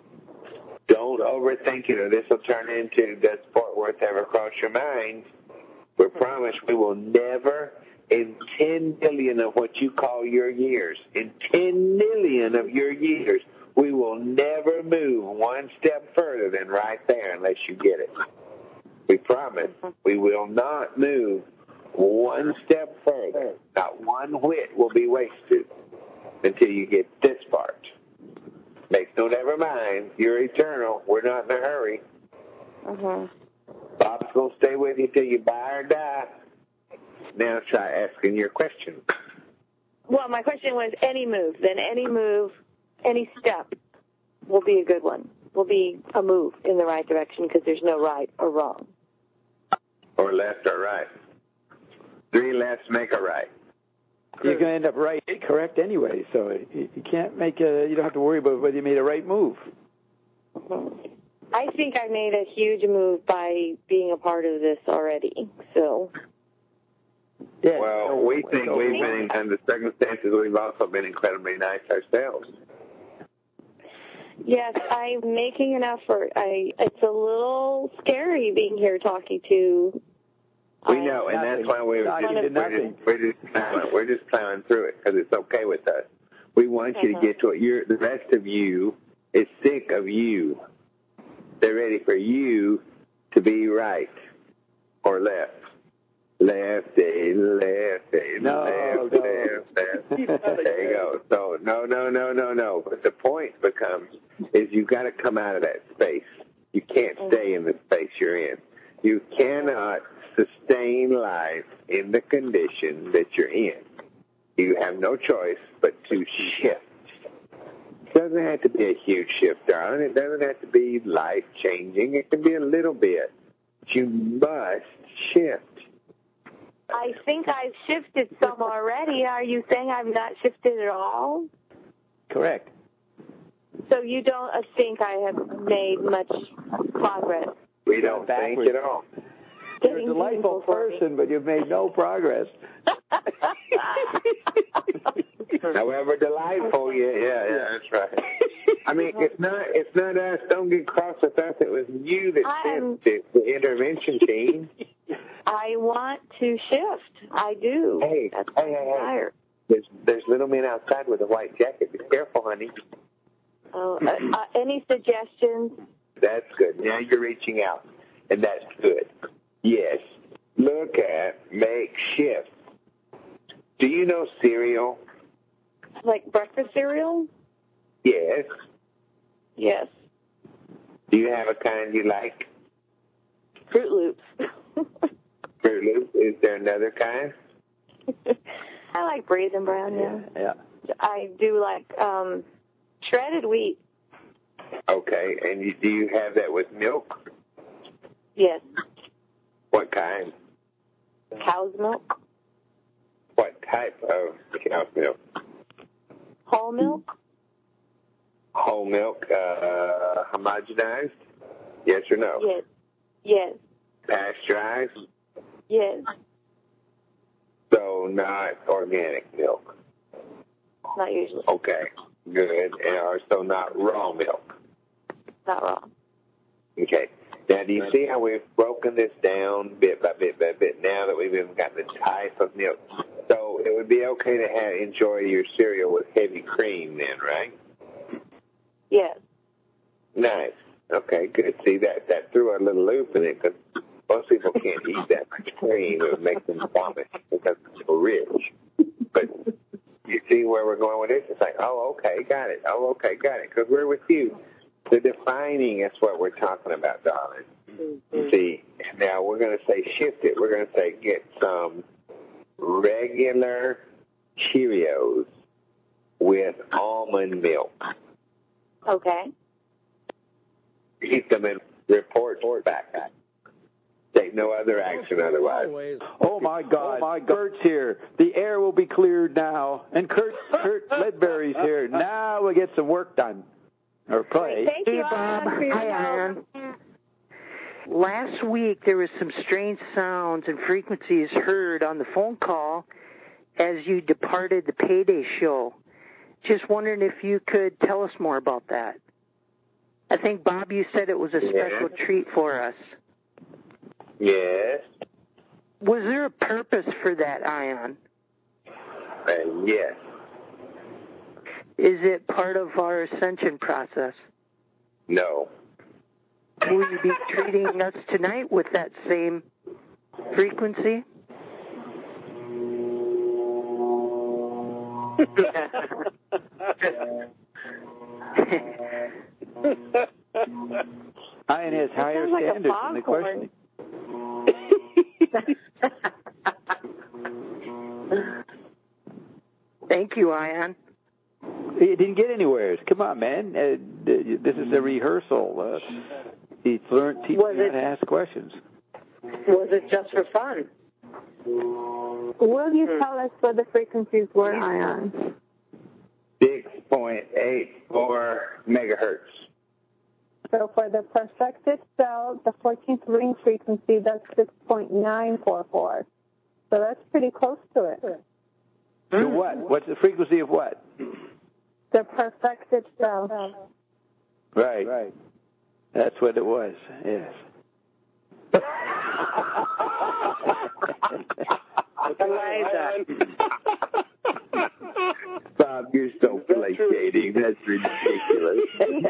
Speaker 2: Don't overthink it, or this will turn into, does Fort Worth ever cross your mind? We promise we will never, in 10 million of what you call your years, in 10 million of your years, we will never move one step further than right there unless you get it. We promise we will not move one step further. Not one whit will be wasted until you get this part. Makes no never mind. You're eternal. We're not in a hurry. Bob's going to stay with you till you buy or die. Now try asking your question.
Speaker 9: Well, my question was any move. Then any move, any step will be a good one. Will be a move in the right direction because there's no right or wrong.
Speaker 2: Or left or right. 3 lefts make a right.
Speaker 7: You're going to end up right, correct anyway, so you can't you don't have to worry about whether you made a right move.
Speaker 9: I think I made a huge move by being a part of this already, so.
Speaker 2: Yeah, well, we think we've been, under circumstances, we've also been incredibly nice ourselves.
Speaker 9: Yes, I'm making an effort. It's a little scary being here talking to.
Speaker 2: We know, and that's why we're just plowing through it because it's okay with us. We want you to get to it. The rest of you is sick of you. They're ready for you to be right or left. Lefty, lefty, left. There you go. So, no. But the point becomes is you've got to come out of that space. You can't stay in the space you're in. You cannot sustain life in the condition that you're in. You have no choice but to shift. It doesn't have to be a huge shift, darling. It doesn't have to be life-changing. It can be a little bit. But you must shift.
Speaker 9: I think I've shifted some already. Are you saying I've not shifted at all?
Speaker 7: Correct.
Speaker 9: So you don't think I have made much progress?
Speaker 2: We don't think at all.
Speaker 7: You're a delightful person, but you've made no progress.
Speaker 2: However delightful, yeah, that's right. I mean, it's not us. Don't get cross with us. It was you that sent the intervention team.
Speaker 9: I want to shift. I do.
Speaker 2: Hey. There's little men outside with a white jacket. Be careful, honey.
Speaker 9: Oh, any suggestions?
Speaker 2: That's good. Now you're reaching out, and that's good. Yes. Look at make shift. Do you know cereal?
Speaker 9: Like breakfast cereal?
Speaker 2: Yes.
Speaker 9: Yes.
Speaker 2: Do you have a kind you like?
Speaker 9: Fruit Loops.
Speaker 2: Fruit Loops. Is there another kind?
Speaker 9: I like Raisin Bran,
Speaker 7: Yeah.
Speaker 9: I do like shredded wheat.
Speaker 2: Okay. And do you have that with milk?
Speaker 9: Yes.
Speaker 2: What kind?
Speaker 9: Cow's milk.
Speaker 2: What type of cow's milk?
Speaker 9: Whole milk.
Speaker 2: Whole milk, homogenized? Yes or no?
Speaker 9: Yes. Yes.
Speaker 2: Pasteurized?
Speaker 9: Yes.
Speaker 2: So not organic milk?
Speaker 9: Not usually.
Speaker 2: Okay, good. Or so not raw milk?
Speaker 9: Not raw.
Speaker 2: Okay. Now, do you see how we've broken this down bit by bit by bit now that we've even got the type of milk? So it would be okay to enjoy your cereal with heavy cream then, right?
Speaker 9: Yes.
Speaker 2: Nice. Okay, good. See, that threw a little loop in it because most people can't eat that much cream. It would make them vomit because it's so rich. But you see where we're going with this? It's like, oh, okay, got it. Oh, okay, got it. Because we're with you. The defining is what we're talking about, darling. Mm-hmm. See, now we're going to say shift it. We're going to say get some regular Cheerios with almond milk.
Speaker 9: Okay.
Speaker 2: Keep them in report back. Take no other action otherwise.
Speaker 7: Oh, my God. Kurt's here. The air will be cleared now. And Kurt Ledberry's here. Now we'll get some work done. Or play.
Speaker 9: Thank you,
Speaker 10: Bob.
Speaker 9: Hi,
Speaker 10: Ann. Last week there was some strange sounds and frequencies heard on the phone call as you departed the Payday show. Just wondering if you could tell us more about that. I think, Bob, you said it was a special treat for us.
Speaker 2: Yes.
Speaker 10: Was there a purpose for that, Ion?
Speaker 2: Yes.
Speaker 10: Is it part of our ascension process?
Speaker 2: No.
Speaker 10: Will you be treating us tonight with that same frequency?
Speaker 7: Ian has higher standards in the question.
Speaker 10: Thank you, Ian.
Speaker 7: It didn't get anywhere. Come on, man. This is a rehearsal. He's learned teaching how to ask questions.
Speaker 1: Was it just for fun?
Speaker 8: Will you tell us what the frequencies were, Ion?
Speaker 2: 6.84 megahertz.
Speaker 8: So for the perfected cell, the 14th ring frequency, that's 6.944. So that's pretty close to it.
Speaker 7: To what? What's the frequency of what?
Speaker 8: The perfected cell.
Speaker 7: Right. That's what it was, yes.
Speaker 1: Eliza.
Speaker 2: Bob, you're so placating. That's ridiculous.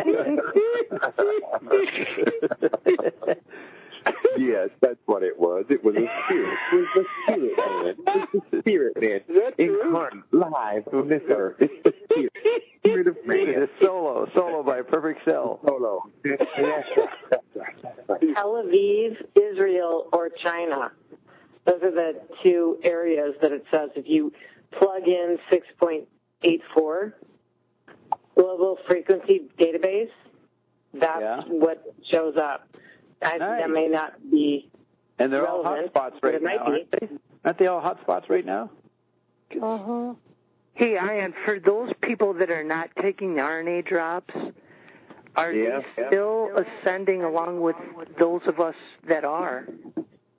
Speaker 2: Yes, that's what it was. It was a spirit. It was the spirit, man. It's the spirit, man. Incarnate, live on this earth. It's the spirit. Spirit of man.
Speaker 7: It's solo by Perfect Cell.
Speaker 2: Solo. That's right.
Speaker 1: Tel Aviv, Israel, or China. Those are the two areas that it says if you plug in 6.84 global frequency database, that's what shows up. That may not be
Speaker 7: and they're
Speaker 1: relevant,
Speaker 7: all hotspots right now, aren't they? Aren't they all hotspots right now?
Speaker 10: Uh-huh. Hey, Ian, for those people that are not taking the RNA drops, are they still ascending along with those of us that are?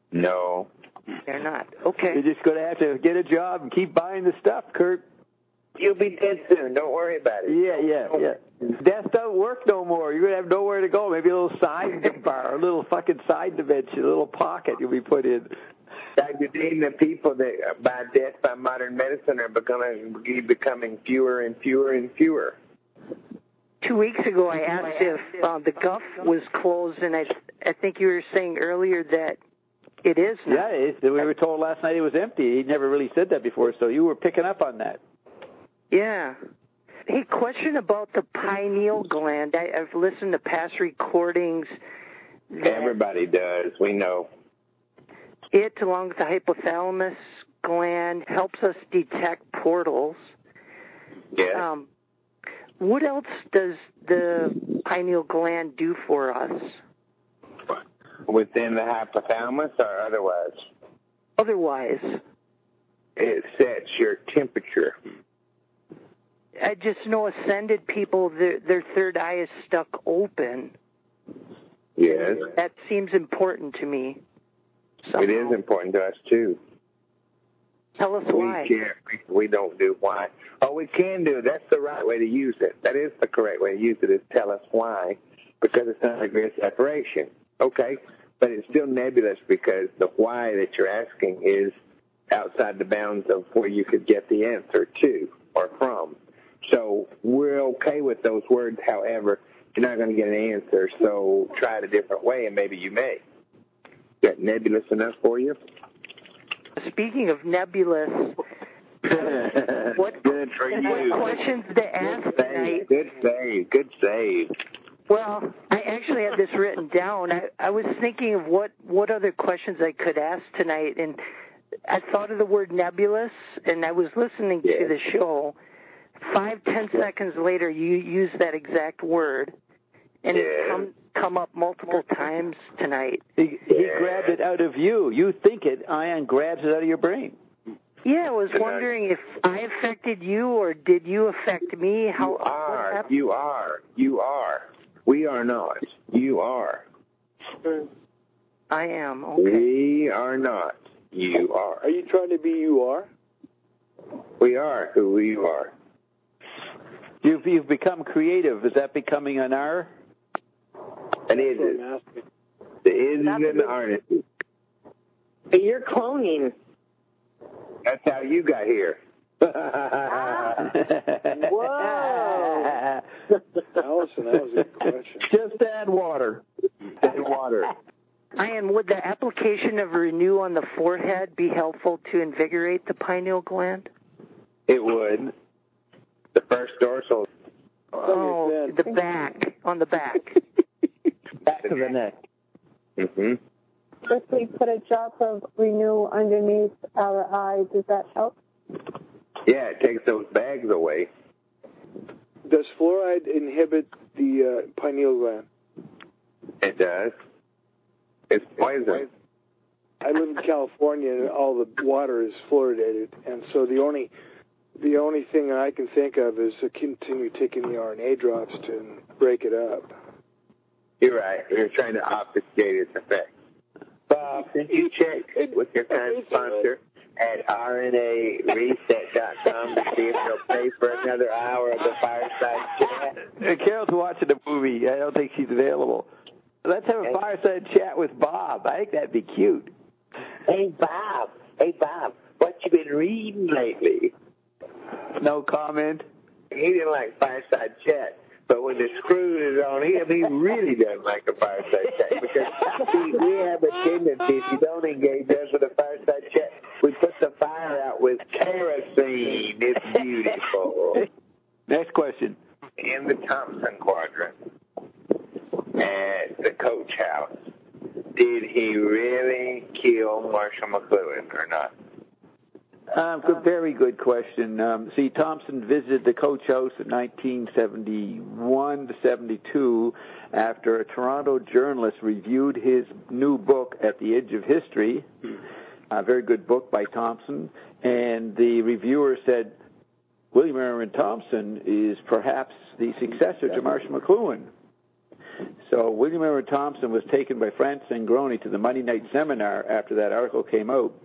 Speaker 2: No.
Speaker 10: They're not. Okay.
Speaker 7: You're just going to have to get a job and keep buying the stuff, Kurt.
Speaker 2: You'll be dead soon. Don't worry about it.
Speaker 7: Yeah. Death don't work no more. You're going to have nowhere to go. Maybe a little side bar, a little fucking side dimension, a little pocket you'll be put in.
Speaker 2: Dr. Dean, the people that by death by modern medicine are becoming fewer and fewer and fewer.
Speaker 10: 2 weeks ago, I asked if the Guff was closed, and I think you were saying earlier that it is now.
Speaker 7: Yeah, we were told last night it was empty. He never really said that before, so you were picking up on that.
Speaker 10: Yeah. Hey, question about the pineal gland. I've listened to past recordings.
Speaker 2: Everybody does. We know.
Speaker 10: It, along with the hypothalamus gland, helps us detect portals.
Speaker 2: Yeah.
Speaker 10: What else does the pineal gland do for us?
Speaker 2: Within the hypothalamus or otherwise?
Speaker 10: Otherwise.
Speaker 2: It sets your temperature.
Speaker 10: I just know ascended people, their third eye is stuck open.
Speaker 2: Yes.
Speaker 10: That seems important to me. Somehow.
Speaker 2: It is important to us, too.
Speaker 10: Tell us why.
Speaker 2: We don't do why. Oh, we can do it. That's the right way to use it. That is the correct way to use it, is tell us why, because it's not a great separation. Okay, but it's still nebulous because the why that you're asking is outside the bounds of where you could get the answer to or from. So we're okay with those words. However, you're not going to get an answer, so try it a different way, and maybe you may. Is that nebulous enough for you?
Speaker 10: Speaking of nebulous, what questions to ask tonight?
Speaker 2: Good save.
Speaker 10: Well, I actually had this written down. I was thinking of what other questions I could ask tonight, and I thought of the word nebulous, and I was listening to the show. 5-10 seconds later, you used that exact word, and it come up multiple times tonight.
Speaker 7: He grabbed it out of you. You think it, Ian grabs it out of your brain.
Speaker 10: Yeah, I was wondering if I affected you, or did you affect me?
Speaker 2: You are. We are not. You are.
Speaker 10: I am. Okay.
Speaker 2: We are not. You are.
Speaker 11: Are you trying to be you are?
Speaker 2: We are who you are.
Speaker 7: You've become creative. Is that becoming an R?
Speaker 2: It is. The is and the artist.
Speaker 6: But you're cloning.
Speaker 2: That's how you got here.
Speaker 6: Whoa!
Speaker 11: Allison, that was a good question.
Speaker 7: Just add water.
Speaker 2: Add water.
Speaker 10: Ian, would the application of Renew on the forehead be helpful to invigorate the pineal gland?
Speaker 2: It would. The first dorsal.
Speaker 10: Oh, the back. On the back.
Speaker 7: Back of the neck.
Speaker 2: Mm-hmm.
Speaker 8: If we put a drop of Renew underneath our eye, does that help?
Speaker 2: Yeah, it takes those bags away.
Speaker 11: Does fluoride inhibit the pineal gland?
Speaker 2: It does. It's poison.
Speaker 11: I live in California, and all the water is fluoridated, and so the only thing I can think of is to continue taking the RNA drops to break it up.
Speaker 2: You're right. You're trying to obfuscate its effects. Bob, did you check with your kind sponsor at RNAreset.com to see if they'll pay for another hour of the fireside chat?
Speaker 7: Carol's watching the movie. I don't think she's available. Let's have a fireside chat with Bob. I think that'd be cute.
Speaker 2: Hey, Bob, what you been reading lately?
Speaker 7: No comment.
Speaker 2: He didn't like fireside chat. But when the screw is on him, he really doesn't like a fireside chat because we have a tendency, if you don't engage us with a fireside chat, we put the fire out with kerosene. It's beautiful.
Speaker 7: Next question.
Speaker 2: In the Thompson Quadrant at the Coach House, did he really kill Marshall McLuhan or not?
Speaker 7: Very good question. See, Thompson visited the Coach House in 1971 to 72 after a Toronto journalist reviewed his new book, At the Edge of History, a very good book by Thompson, and the reviewer said, William Aaron Thompson is perhaps the successor to Marshall McLuhan. So William Aaron Thompson was taken by Francis Angroni to the Monday night seminar after that article came out.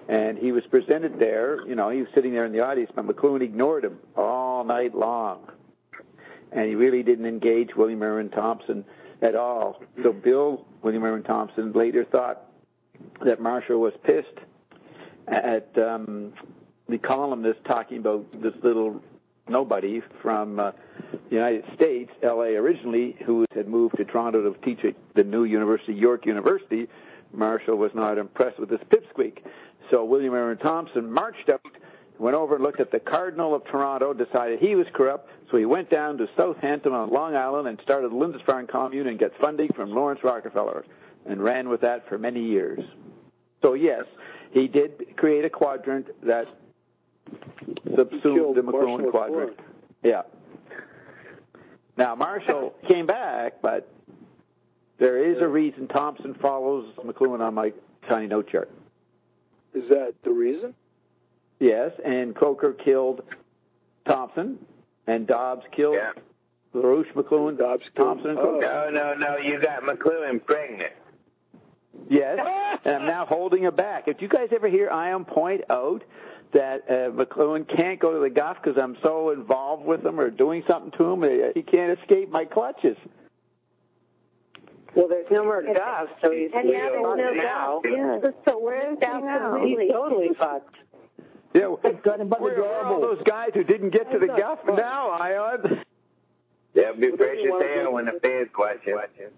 Speaker 7: And he was presented there. You know, he was sitting there in the audience, but McLuhan ignored him all night long. And he really didn't engage William Irwin Thompson at all. So William Irwin Thompson, later thought that Marshall was pissed at the columnist talking about this little nobody from the United States, L.A. originally, who had moved to Toronto to teach at the new university, York University. Marshall was not impressed with this pipsqueak. So William Irwin Thompson marched out, went over and looked at the Cardinal of Toronto, decided he was corrupt, so he went down to Southampton on Long Island and started the Lindisfarne Commune and got funding from Lawrence Rockefeller and ran with that for many years. So, yes, he did create a quadrant that subsumed the McLuhan quadrant. Yeah. Now, Marshall came back, but there is a reason Thompson follows McLuhan on my tiny note chart.
Speaker 11: Is that the reason?
Speaker 7: Yes, and Coker killed Thompson, and Dobbs killed LaRouche, McLuhan, Thompson, and Coker.
Speaker 2: No, you got McLuhan pregnant.
Speaker 7: Yes, and I'm now holding it back. If you guys ever hear Ion point out that McLuhan can't go to the Guff because I'm so involved with him or doing something to him, he can't escape my clutches.
Speaker 1: Well, there's no more Guff, so he's
Speaker 9: now. Yeah. So where is he now?
Speaker 1: He's totally fucked.
Speaker 7: Yeah, where are all those guys who didn't get to the Guff now, Ion?
Speaker 2: They'll be precious hell when the feds watching.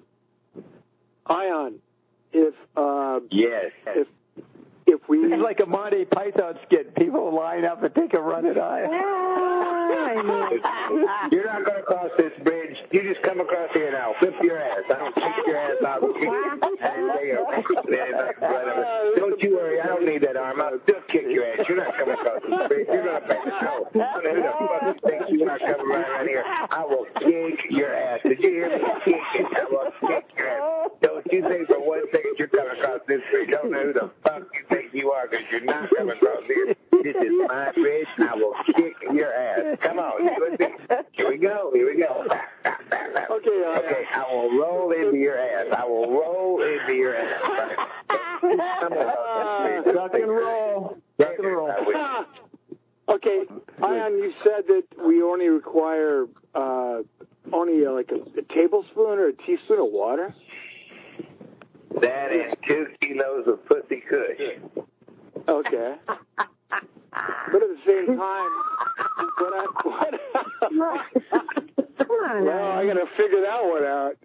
Speaker 11: Ion, if we...
Speaker 7: It's like a Monty Python skit. People line up and take a run at Ion.
Speaker 2: You're not going to cross this bridge. You just come across here now. Flip your ass. I don't kick your ass out. Don't you worry. I don't need that arm. I'll still kick your ass. You're not coming across this bridge. You're not back to go. Who the fuck you think you're not coming around here? I will kick your ass. Did you hear me? Kick it. I will kick your ass. Don't you think for one second you're coming across this bridge. Don't know who the fuck you think you are, because you're not coming across here. This is my bridge, and I will kick your ass. Come on. Here we go.
Speaker 11: Okay,
Speaker 2: I will roll into your ass. I will roll into your ass.
Speaker 11: Rock and roll. Okay, Ion, you said that we only require like a tablespoon or a teaspoon of water?
Speaker 2: That is 2 kilos of pussy kush.
Speaker 11: Okay. But at the same time, well, I got to figure that one out.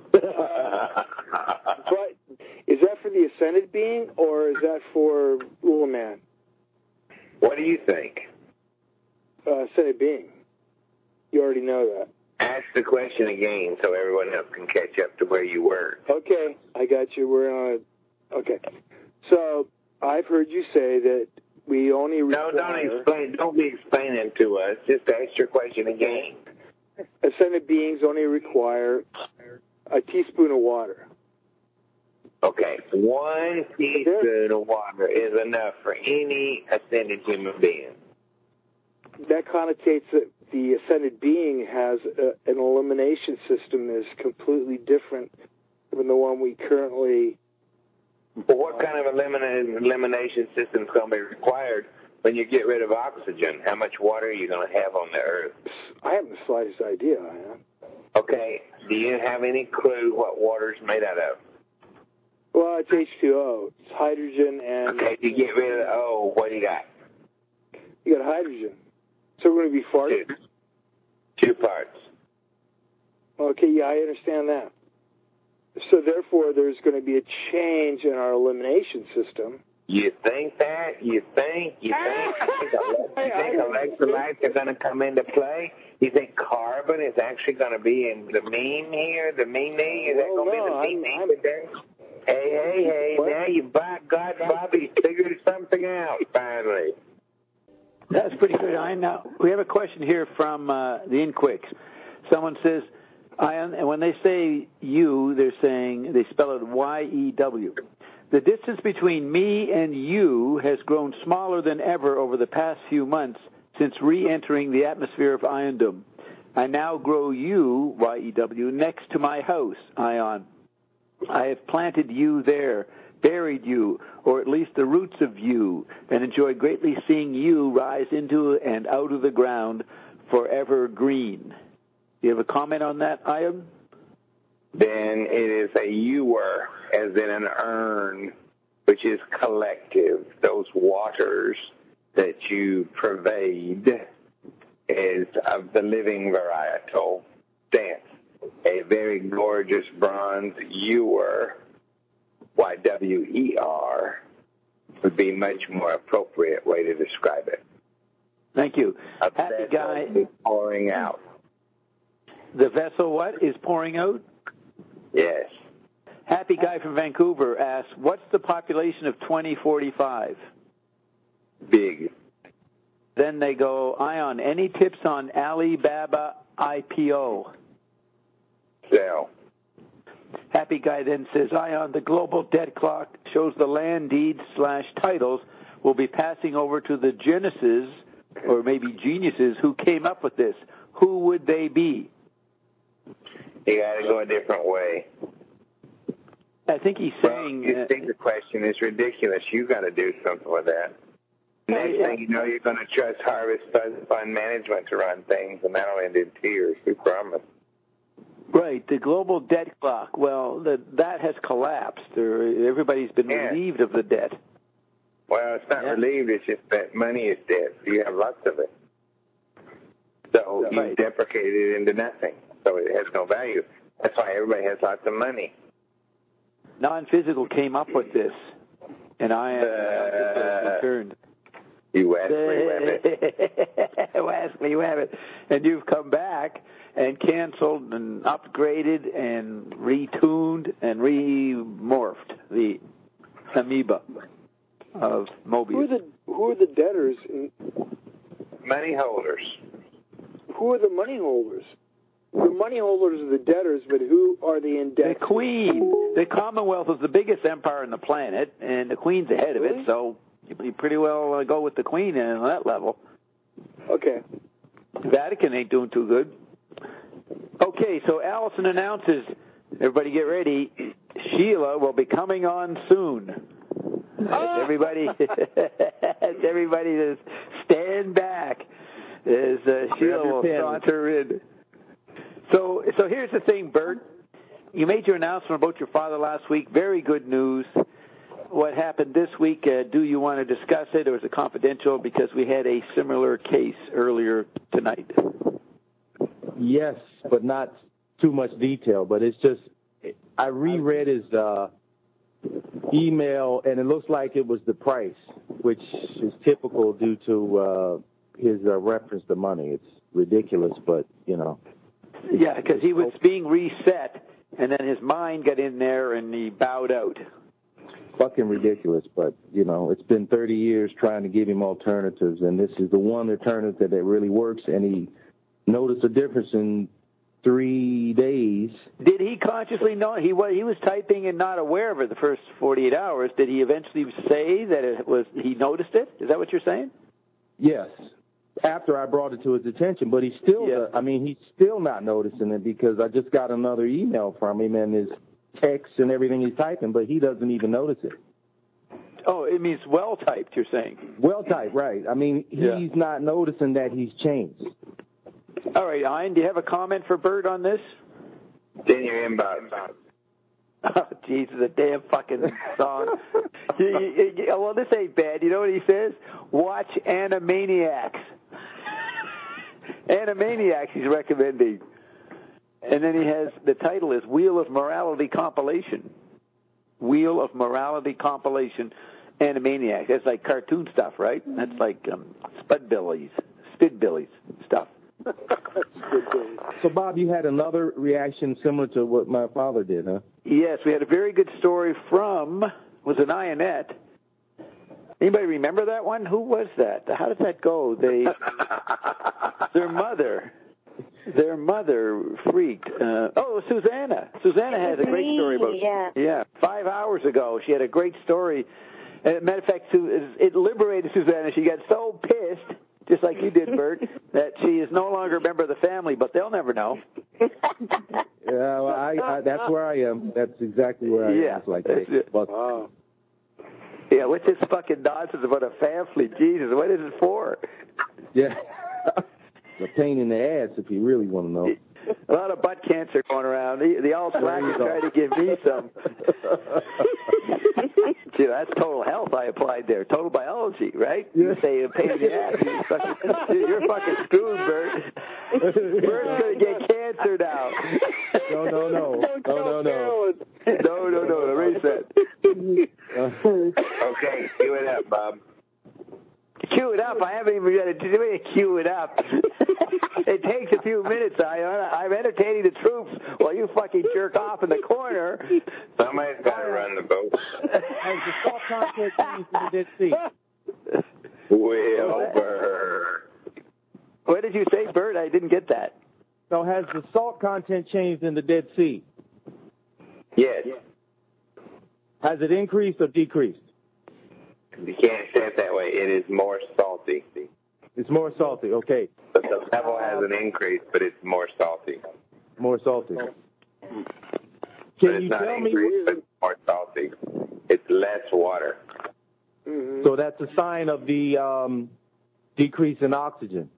Speaker 11: But is that for the ascended being, or is that for Ulaman?
Speaker 2: What do you think?
Speaker 11: Ascended being. You already know that.
Speaker 2: Ask the question again so everyone else can catch up to where you were.
Speaker 11: Okay, I got you. We're on. Okay. So I've heard you say that we only require...
Speaker 2: No, don't explain. Don't be explaining to us. Just ask your question again.
Speaker 11: Ascended beings only require a teaspoon of water.
Speaker 2: Okay. 1 teaspoon of water is enough for any ascended human being.
Speaker 11: That connotates that the ascended being has an elimination system that is completely different from the one we currently...
Speaker 2: Well, what kind of elimination system is going to be required when you get rid of oxygen? How much water are you going to have on the Earth?
Speaker 11: I haven't the slightest idea.
Speaker 2: Okay. Do you have any clue what water is made out of?
Speaker 11: Well, it's H2O. It's hydrogen and...
Speaker 2: Okay, to get rid of the O, what do you got?
Speaker 11: You got hydrogen. So we're going to be farting?
Speaker 2: 2 parts.
Speaker 11: Okay, yeah, I understand that. So therefore, there's going to be a change in our elimination system.
Speaker 2: You think that? You think electrolytes are going to come into play? You think carbon is actually going to be in the mean here? The meaning? Is that going to be the meaning today? Hey, now you by God, Bobby figured something out finally.
Speaker 7: That's pretty good, Ian. Now, we have a question here from the Inquicks. Someone says, Ian, and when they say you, they're saying, they spell it Y-E-W. The distance between me and you has grown smaller than ever over the past few months since re-entering the atmosphere of Iondom. I now grow you, Y-E-W, next to my house, Ion. I have planted you there buried you, or at least the roots of you, and enjoy greatly seeing you rise into and out of the ground forever green. Do you have a comment on that, Ian?
Speaker 2: Then it is a ewer, as in an urn, which is collective. Those waters that you pervade is of the living varietal dance. A very gorgeous bronze ewer, Y-W-E-R, would be much more appropriate way to describe it.
Speaker 7: Thank you. Happy guy
Speaker 2: is pouring out.
Speaker 7: The vessel what is pouring out?
Speaker 2: Yes.
Speaker 7: Happy guy from Vancouver asks, what's the population of 2045?
Speaker 2: Big.
Speaker 7: Then they go, Ion, any tips on Alibaba IPO?
Speaker 2: Sell.
Speaker 7: Happy guy then says, Ion, the global debt clock shows the land deeds / titles will be passing over to the Genesis, or maybe geniuses, who came up with this. Who would they be?
Speaker 2: You got to go a different way.
Speaker 7: I think he's saying...
Speaker 2: you think the question is ridiculous. You got to do something with that. Next thing you know, you're going to trust Harvest Fund Management to run things, and that'll end in tears, we promise.
Speaker 7: Right, the global debt clock. Well, that has collapsed. Everybody's been relieved of the debt.
Speaker 2: Well, it's not relieved. It's just that money is debt. So you have lots of it. So you deprecate it into nothing. So it has no value. That's why everybody has lots of money.
Speaker 7: Non-Physical came up with this, and I am concerned.
Speaker 2: You
Speaker 7: Wesley Wabbit. And you've come back and canceled and upgraded and retuned and remorphed the amoeba of Mobius.
Speaker 11: Who are the debtors?
Speaker 2: Money holders.
Speaker 11: Who are the money holders? The money holders are the debtors, but who are the indebted?
Speaker 7: The Queen. The Commonwealth is the biggest empire on the planet, and the Queen's the head of it, so you pretty well go with the Queen on that level.
Speaker 11: Okay.
Speaker 7: The Vatican ain't doing too good. Okay, so Allison announces, everybody get ready, Sheila will be coming on soon. Everybody just stand back as Sheila will saunter in. So here's the thing, Bert. You made your announcement about your father last week. Very good news. What happened this week, do you want to discuss it, or is it confidential? Because we had a similar case earlier tonight.
Speaker 12: Yes, but not too much detail. But it's just, I reread his email, and it looks like it was the price, which is typical due to his reference to money. It's ridiculous, but, you know.
Speaker 7: Yeah, because he was being reset, and then his mind got in there, and he bowed out.
Speaker 12: Fucking ridiculous, but, you know, it's been 30 years trying to give him alternatives, and this is the one alternative that really works, and he noticed a difference in 3 days.
Speaker 7: Did he consciously know? He was typing and not aware of it the first 48 hours. Did he eventually say that he noticed it? Is that what you're saying?
Speaker 12: Yes. After I brought it to his attention, but he's still, he's still not noticing it, because I just got another email from him and his text and everything he's typing, but he doesn't even notice it.
Speaker 7: Oh, it means well-typed, you're saying?
Speaker 12: Well-typed, right. I mean, he's not noticing that he's changed.
Speaker 7: All right, Ian, do you have a comment for Bert on this?
Speaker 2: In your inbox.
Speaker 7: Oh, Jesus, a damn fucking song. Well, this ain't bad. You know what he says? Watch Animaniacs. Animaniacs he's recommending. And then he has, the title is Wheel of Morality Compilation. Wheel of Morality Compilation, Animaniacs. That's like cartoon stuff, right? That's like Spudbillies stuff.
Speaker 12: So, Bob, you had another reaction similar to what my father did, huh?
Speaker 7: Yes, we had a very good story from, was it Ionette? Anybody remember that one? Who was that? How did that go? Their mother freaked. Susanna. Susanna has a great story about. Yeah, 5 hours ago, she had a great story. Matter of fact, it liberated Susanna. She got so pissed, just like you did, Bert, that she is no longer a member of the family, but they'll never know.
Speaker 12: Yeah, well, that's where I am. That's exactly where I am. It's like that. But,
Speaker 7: Yeah, what's this fucking nonsense about a family? Jesus, what is it for?
Speaker 12: Yeah. It's a pain in the ass if you really want to know.
Speaker 7: A lot of butt cancer going around. The old slack is trying to give me some. Gee, that's total health I applied there. Total biology, right? You say a pain in the ass. You're fucking screwed, Bert. Bert's going to get cancer now.
Speaker 12: No.
Speaker 7: Erase that.
Speaker 2: Okay, cue it up, Bob.
Speaker 7: Cue it up. I haven't even got to do it. Cue it up. It takes a few minutes. I'm entertaining the troops while you fucking jerk off in the corner.
Speaker 2: Somebody's got to run the boat.
Speaker 12: Has the salt content changed in the Dead Sea?
Speaker 2: Wilbur.
Speaker 7: What did you say, Bert? I didn't get that.
Speaker 12: So has the salt content changed in the Dead Sea?
Speaker 2: Yes.
Speaker 12: Has it increased or decreased?
Speaker 2: You can't say it that way. It is more salty.
Speaker 12: It's more salty, okay.
Speaker 2: But the level hasn't increased, but it's more salty.
Speaker 12: More salty.
Speaker 2: But
Speaker 12: Can
Speaker 2: it's
Speaker 12: you
Speaker 2: not
Speaker 12: tell me?
Speaker 2: increased, but it's more salty. It's less water.
Speaker 12: Mm-hmm. So that's a sign of the decrease in oxygen.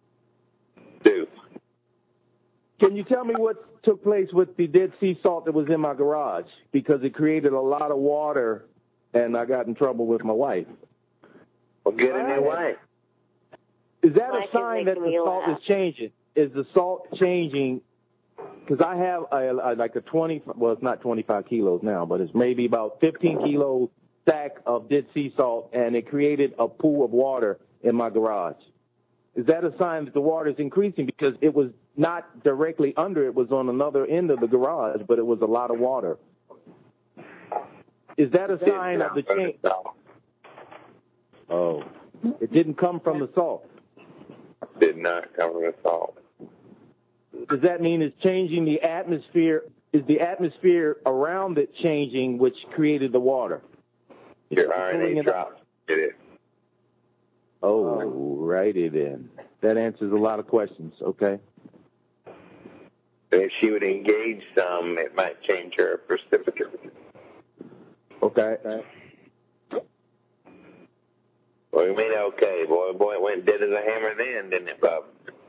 Speaker 12: Can you tell me what took place with the Dead Sea salt that was in my garage? Because it created a lot of water, and I got in trouble with my wife.
Speaker 2: Well, get a new wife.
Speaker 12: Is that a sign that the salt is changing? Is the salt changing? Because I have like a 20, well, it's not 25 kilos now, but it's maybe about 15 kilo sack of Dead Sea salt, and it created a pool of water in my garage. Is that a sign that the water is increasing? Because it was not directly under, it was on another end of the garage, but it was a lot of water. Is that a sign of the change? Oh, it didn't come from the salt.
Speaker 2: Did not come from the salt.
Speaker 12: Does that mean it's changing the atmosphere? Is the atmosphere around it changing, which created the water?
Speaker 2: Your RNA drops did it.
Speaker 12: Oh, righty then. That answers a lot of questions, okay?
Speaker 2: If she would engage some, it might change her precipitate.
Speaker 12: Okay.
Speaker 2: Well, you mean okay. Boy, it went dead as a hammer then, didn't it, Bob?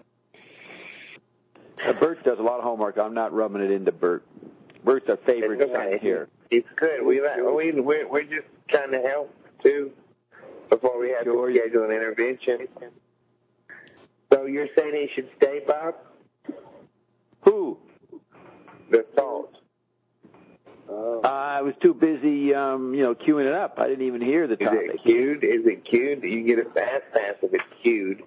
Speaker 7: Bert does a lot of homework. I'm not rubbing it into Bert. Bert's our favorite son here.
Speaker 2: It's good. We're just trying to help, too, before we have to schedule an intervention. So you're saying he should stay, Bob?
Speaker 7: Who?
Speaker 2: The salt.
Speaker 7: I was too busy, queuing it up. I didn't even hear the topic.
Speaker 2: Is it queued? You get a fast pass if it's queued.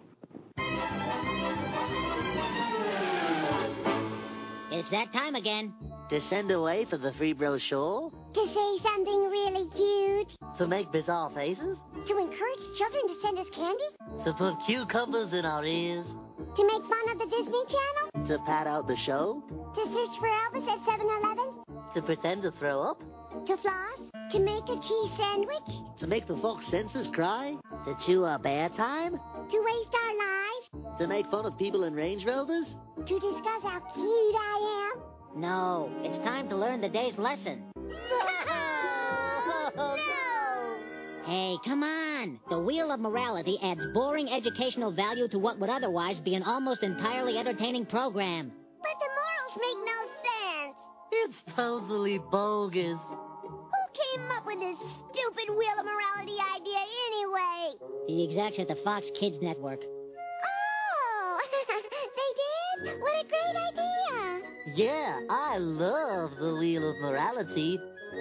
Speaker 13: It's that time again. To send away for the free brochure?
Speaker 14: To say something really cute?
Speaker 13: To make bizarre faces?
Speaker 14: To encourage children to send us candy?
Speaker 13: To put cucumbers in our ears?
Speaker 14: To make fun of the Disney Channel?
Speaker 13: To pat out the show?
Speaker 14: To search for Elvis at 7-Eleven?
Speaker 13: To pretend to throw up?
Speaker 14: To floss? To make a cheese sandwich?
Speaker 13: To make the folks' senses cry? To chew up airtime?
Speaker 14: To waste our lives?
Speaker 13: To make fun of people in Range Rovers?
Speaker 14: To discuss how cute I am?
Speaker 13: No, it's time to learn the day's lesson.
Speaker 14: No!
Speaker 13: Hey, come on. The Wheel of Morality adds boring educational value to what would otherwise be an almost entirely entertaining program.
Speaker 14: But the morals make no sense.
Speaker 13: It's totally bogus.
Speaker 14: Who came up with this stupid Wheel of Morality idea anyway?
Speaker 13: The execs at the Fox Kids Network.
Speaker 14: Oh, they did? What a great idea.
Speaker 13: Yeah, I love the Wheel of Morality.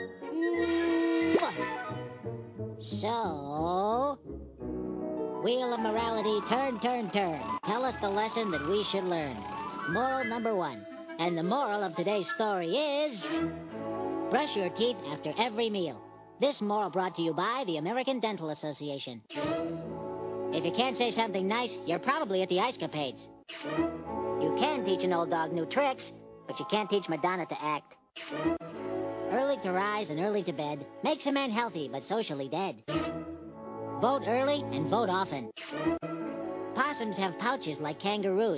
Speaker 13: So, Wheel of Morality, turn, turn, turn. Tell us the lesson that we should learn. Moral number 1. And the moral of today's story is... brush your teeth after every meal. This moral brought to you by the American Dental Association. If you can't say something nice, you're probably at the Ice Capades. You can teach an old dog new tricks, but you can't teach Madonna to act. Early to rise and early to bed makes a man healthy but socially dead. Vote early and vote often. Possums have pouches like kangaroos.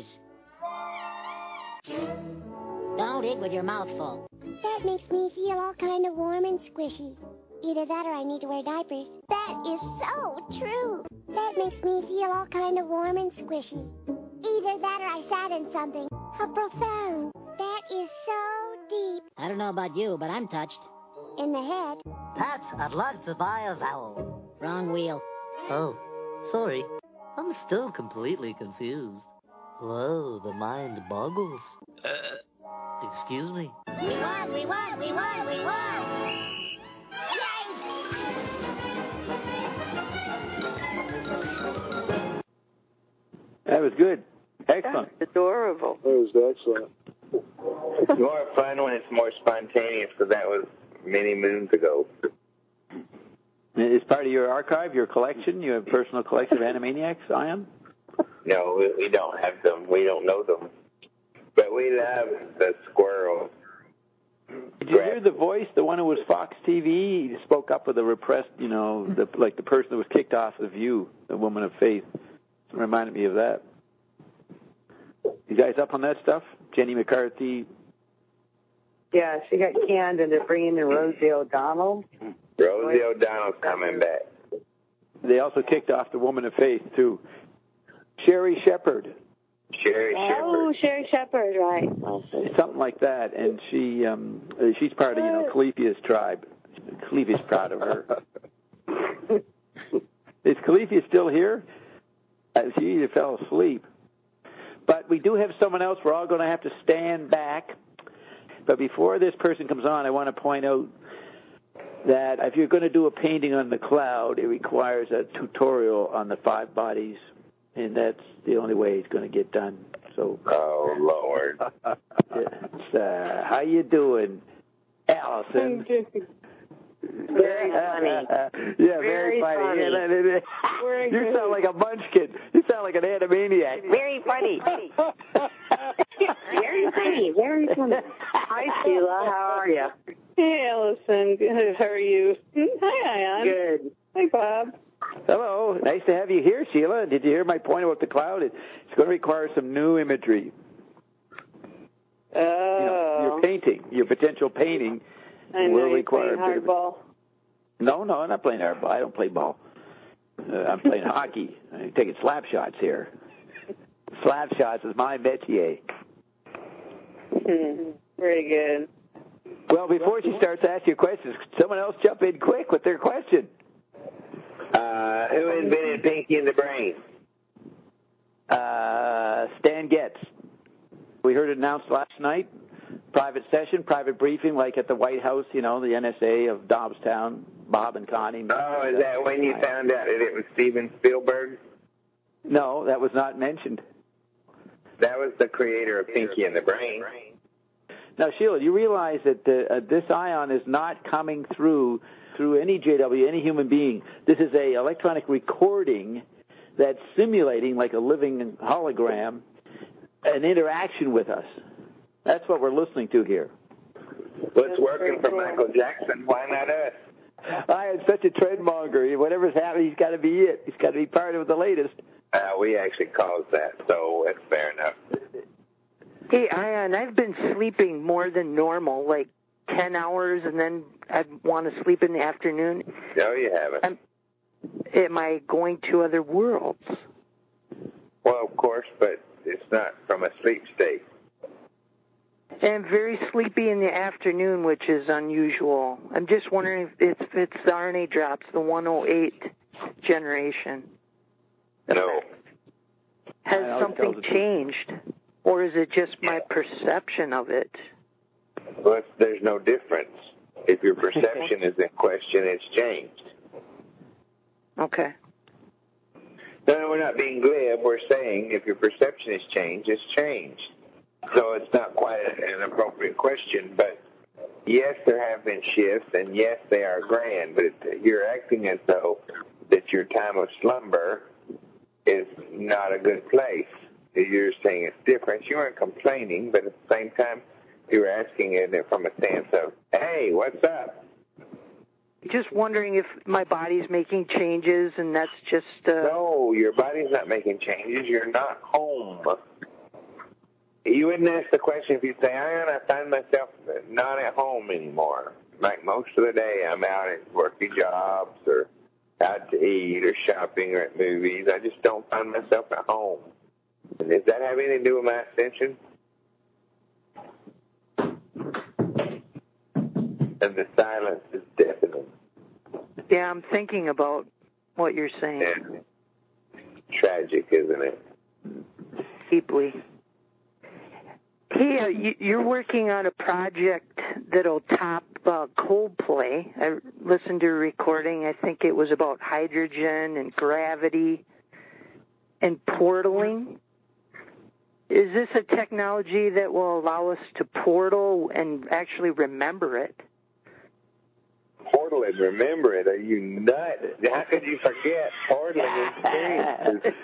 Speaker 13: Don't eat with your mouth full.
Speaker 14: That makes me feel all kind of warm and squishy. Either that or I need to wear diapers. That is so true. That makes me feel all kind of warm and squishy. Either that or I sat in something. How profound. That is so deep.
Speaker 13: I don't know about you, but I'm touched.
Speaker 14: In the head.
Speaker 15: Pat, I'd like to buy a vowel.
Speaker 13: Wrong wheel.
Speaker 15: Oh, sorry. I'm still completely confused. Whoa, the mind boggles. Excuse me.
Speaker 14: We won, we won, we won, we won!
Speaker 7: That was good. Excellent.
Speaker 6: That's adorable.
Speaker 11: That was excellent.
Speaker 2: It's more fun when it's more spontaneous, because that was many moons ago.
Speaker 7: It's part of your archive, your collection? You have a personal collection of Animaniacs, Ian?
Speaker 2: No, we don't have them. We don't know them. But we love the squirrel.
Speaker 7: Did you hear the voice, the one who was Fox TV? He spoke up with the repressed, like the person that was kicked off The View, the woman of faith. It reminded me of that. You guys up on that stuff? Jenny McCarthy?
Speaker 1: Yeah, she got canned and they're bringing in Rosie O'Donnell.
Speaker 2: Rosie O'Donnell's coming back.
Speaker 7: They also kicked off the woman of faith, too. Sherry Shepherd.
Speaker 9: Oh, Sherry Shepherd, right.
Speaker 7: Something like that. And she's part of, Calefia's tribe. Calefia's proud of her. Is Califia still here? She either fell asleep. But we do have someone else. We're all going to have to stand back. But before this person comes on, I want to point out that if you're going to do a painting on the cloud, it requires a tutorial on the 5 bodies, and that's the only way it's going to get done. So.
Speaker 2: Oh, Lord.
Speaker 7: How you doing, Allison?
Speaker 1: Very funny.
Speaker 7: Yeah, very funny. You sound like a munchkin. You sound like an Animaniac.
Speaker 1: Very funny. Very funny. Very funny. Hi, Sheila. How are you?
Speaker 5: Hey, Allison. Good. How are you? Hi, Ian.
Speaker 1: Good.
Speaker 5: Hi, Bob.
Speaker 7: Hello. Nice to have you here, Sheila. Did you hear my point about the cloud? It's going to require some new imagery. Your painting, your potential painting, will require a bit of. No, I'm not playing hardball. I don't play ball. I'm playing hockey. I'm taking slap shots here. Slap shots is my métier.
Speaker 5: Very good.
Speaker 7: Well, before she starts asking you questions, someone else jump in quick with their question.
Speaker 2: Who invented Pinky in the Brain?
Speaker 7: Stan Getz. We heard it announced last night. Private session, private briefing, like at the White House, the NSA of Dobbstown, Bob and Connie.
Speaker 2: Oh, is that when you found out that it was Steven Spielberg?
Speaker 7: No, that was not mentioned.
Speaker 2: That was the creator of Pinky in the Brain.
Speaker 7: Now, Sheila, you realize that this ion is not coming through any JW, any human being. This is a electronic recording that's simulating, like a living hologram, an interaction with us. That's what we're listening to here.
Speaker 2: Well, it's working for Michael Jackson. Why not us?
Speaker 7: I am such a trendmonger. Whatever's happening, he's got to be it. He's got to be part of the latest.
Speaker 2: We actually caused that, so that's fair enough.
Speaker 10: Hey, Ian, I've been sleeping more than normal, like 10 hours, and then I'd want to sleep in the afternoon.
Speaker 2: No, you haven't.
Speaker 10: Am I going to other worlds?
Speaker 2: Well, of course, but it's not from a sleep state.
Speaker 10: I'm very sleepy in the afternoon, which is unusual. I'm just wondering if it's the RNA drops, the 108 generation.
Speaker 2: No.
Speaker 10: Has something changed, or is it just my perception of it?
Speaker 2: Well, there's no difference. If your perception is in question, it's changed.
Speaker 10: Okay.
Speaker 2: No, we're not being glib. We're saying if your perception has changed, it's changed. So it's not quite an appropriate question, but yes, there have been shifts, and yes, they are grand, but you're acting as though that your time of slumber is not a good place. You're saying it's different. You weren't complaining, but at the same time, you were asking it from a stance of, hey, what's up?
Speaker 10: Just wondering if my body's making changes, and that's just...
Speaker 2: No, your body's not making changes. You're not home. You wouldn't ask the question if you say, I find myself not at home anymore. Like most of the day, I'm out at working jobs or out to eat or shopping or at movies. I just don't find myself at home. And does that have anything to do with my ascension? And the silence is deafening.
Speaker 10: Yeah, I'm thinking about what you're saying.
Speaker 2: Yeah. Tragic, isn't it?
Speaker 10: Deeply. Hey, you're working on a project that'll top Coldplay. I listened to a recording. I think it was about hydrogen and gravity and portaling. Is this a technology that will allow us to portal and actually remember it?
Speaker 2: Portal and remember it? Are you nuts? How could you forget portaling and space?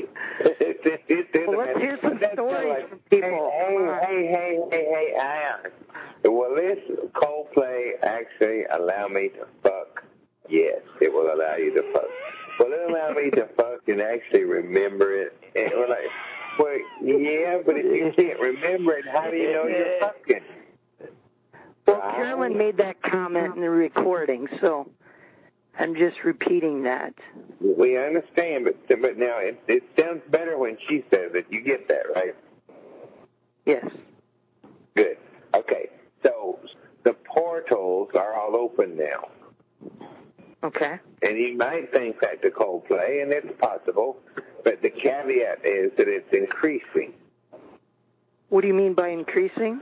Speaker 10: Well, let's hear some stories from people.
Speaker 2: Hey, Ion. Will this Coldplay actually allow me to fuck? Yes, it will allow you to fuck. Will it allow me to fuck and actually remember it? And we're like, well, yeah, but if you can't remember it, how do you know you're fucking?
Speaker 10: Well, Carolyn made that comment in the recording, so I'm just repeating that.
Speaker 2: We understand, but now it sounds better when she says it. You get that, right?
Speaker 10: Yes.
Speaker 2: Good. Okay. So the portals are all open now.
Speaker 10: Okay.
Speaker 2: And you might think that to Coldplay, and it's possible, but the caveat is that it's increasing.
Speaker 10: What do you mean by increasing?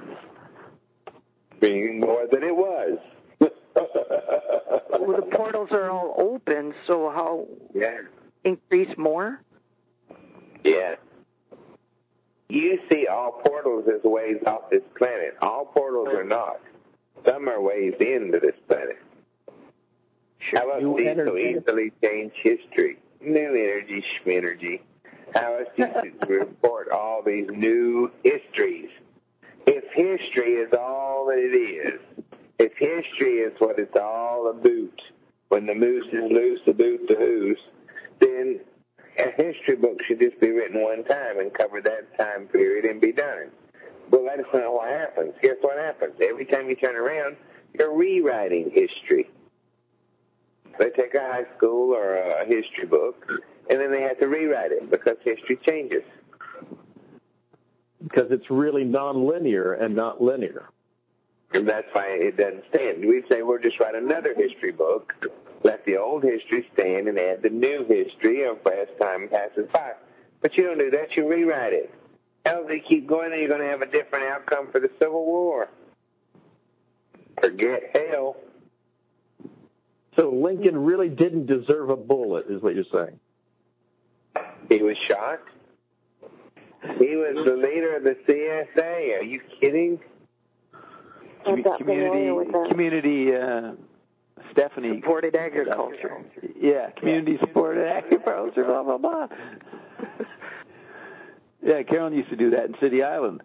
Speaker 2: Being more than it was.
Speaker 10: Well, the portals are all open, so how increase more?
Speaker 2: Yeah. You see all portals as ways off this planet. All portals are not. Some are ways into this planet.
Speaker 10: Sure.
Speaker 2: How else do you so easily change history? New energy, schminergy. How else do you report all these new histories? If history is all that it is, if history is what it's all about, when the moose is loose, about the who's, then a history book should just be written one time and cover that time period and be done. Well, that's not what happens. Guess what happens? Every time you turn around, you're rewriting history. They take a high school or a history book, and then they have to rewrite it because history changes.
Speaker 16: Because it's really nonlinear and not linear.
Speaker 2: And that's why it doesn't stand. We'd say we'll just write another history book, let the old history stand, and add the new history as time passes by. But you don't do that. You rewrite it. Hell, if they keep going, then you're going to have a different outcome for the Civil War. Forget hell.
Speaker 16: So Lincoln really didn't deserve a bullet, is what you're saying.
Speaker 2: He was shot. He was the leader of the CSA. Are you kidding?
Speaker 7: Community, Stephanie.
Speaker 10: Supported agriculture.
Speaker 7: Yeah, community supported agriculture, blah, blah, blah. Yeah, Carolyn used to do that in City Island.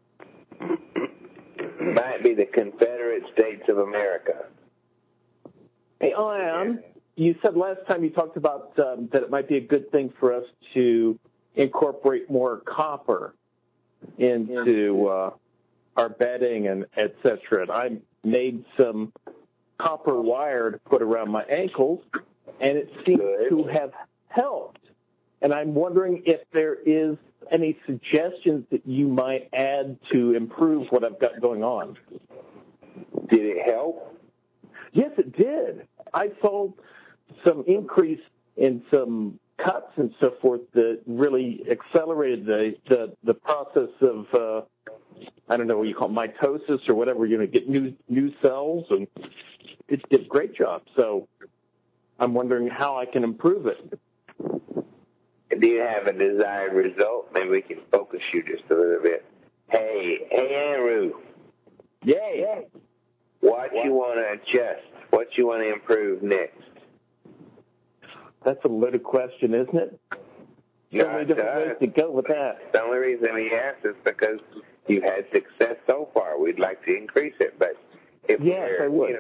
Speaker 2: Might be the Confederate States of America.
Speaker 16: Hey, Ion, you said last time you talked about that it might be a good thing for us to incorporate more copper into our bedding and et cetera. And I made some copper wire to put around my ankles, and it seems to have helped. And I'm wondering if there is any suggestions that you might add to improve what I've got going on.
Speaker 2: Did it help?
Speaker 16: Yes, it did. I saw some increase in some cuts and so forth that really accelerated the process of I don't know what you call it, mitosis or whatever. You're going to get new cells, and it did a great job. So I'm wondering how I can improve it.
Speaker 2: Do you have a desired result? Maybe we can focus you just a little bit. Hey, Andrew.
Speaker 16: Yeah.
Speaker 2: What you want to adjust? What you want to improve next?
Speaker 16: That's a loaded question, isn't it? So many different ways to go with that.
Speaker 2: The only reason he asked is because you've had success so far. We'd like to increase it, but if
Speaker 16: I would.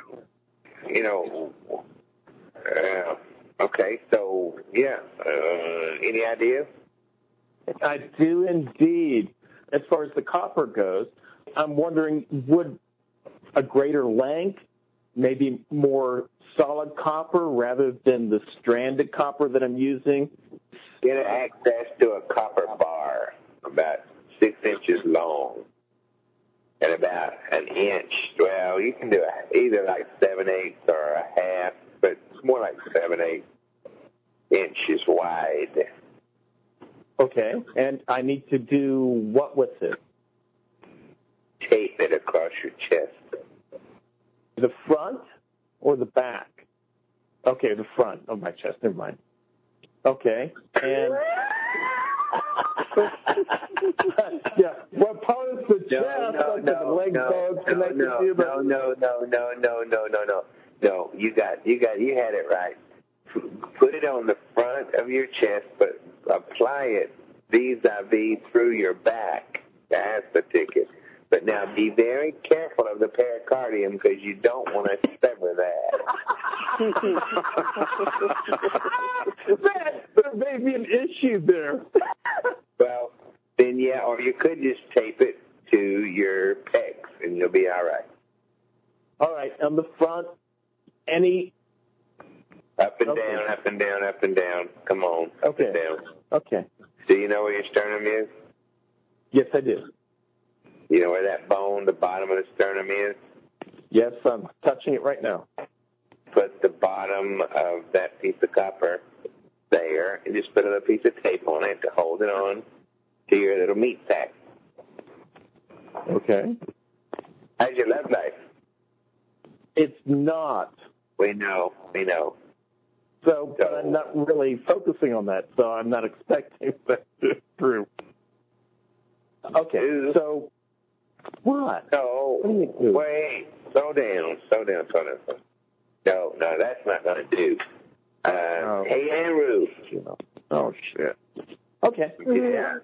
Speaker 2: Okay, so any ideas?
Speaker 16: I do indeed. as far as the copper goes, I'm wondering, would a greater length, maybe more solid copper rather than the stranded copper that I'm using?
Speaker 2: Get access to a copper bar about 6 inches long and about an inch. Well, you can do either like 7/8 or a half, but it's more like 7/8 inches wide.
Speaker 16: Okay, and I need to do what with it?
Speaker 2: Tape it across your chest.
Speaker 16: The front or the back? Okay, the front of my chest. Never mind. Okay, and yeah, what part of the chest? The leg bones connected to you?
Speaker 2: No. You had it right. Put it on the front of your chest, but apply it vis-a-vis through your back. That's the ticket. But now be very careful of the pericardium because you don't want to sever that.
Speaker 16: There may be an issue there.
Speaker 2: Well, then yeah, or you could just tape it to your pecs and you'll be all right.
Speaker 16: All right, on the front, any...
Speaker 2: Up and down, up and down, up and down. Come on, up and down.
Speaker 16: Okay.
Speaker 2: Do you know where your sternum is?
Speaker 16: Yes, I do.
Speaker 2: You know where that bone, the bottom of the sternum is?
Speaker 16: Yes, I'm touching it right now.
Speaker 2: Put the bottom of that piece of copper there and just put a little piece of tape on it to hold it on to your little meat sack.
Speaker 16: Okay.
Speaker 2: How's your love life?
Speaker 16: It's not.
Speaker 2: We know.
Speaker 16: So, but I'm not really focusing on that, so I'm not expecting that to improve. Okay, so what?
Speaker 2: No, wait, slow down. No, that's not going to do. Hey, Andrew.
Speaker 16: Oh, shit. Okay.
Speaker 2: Yeah.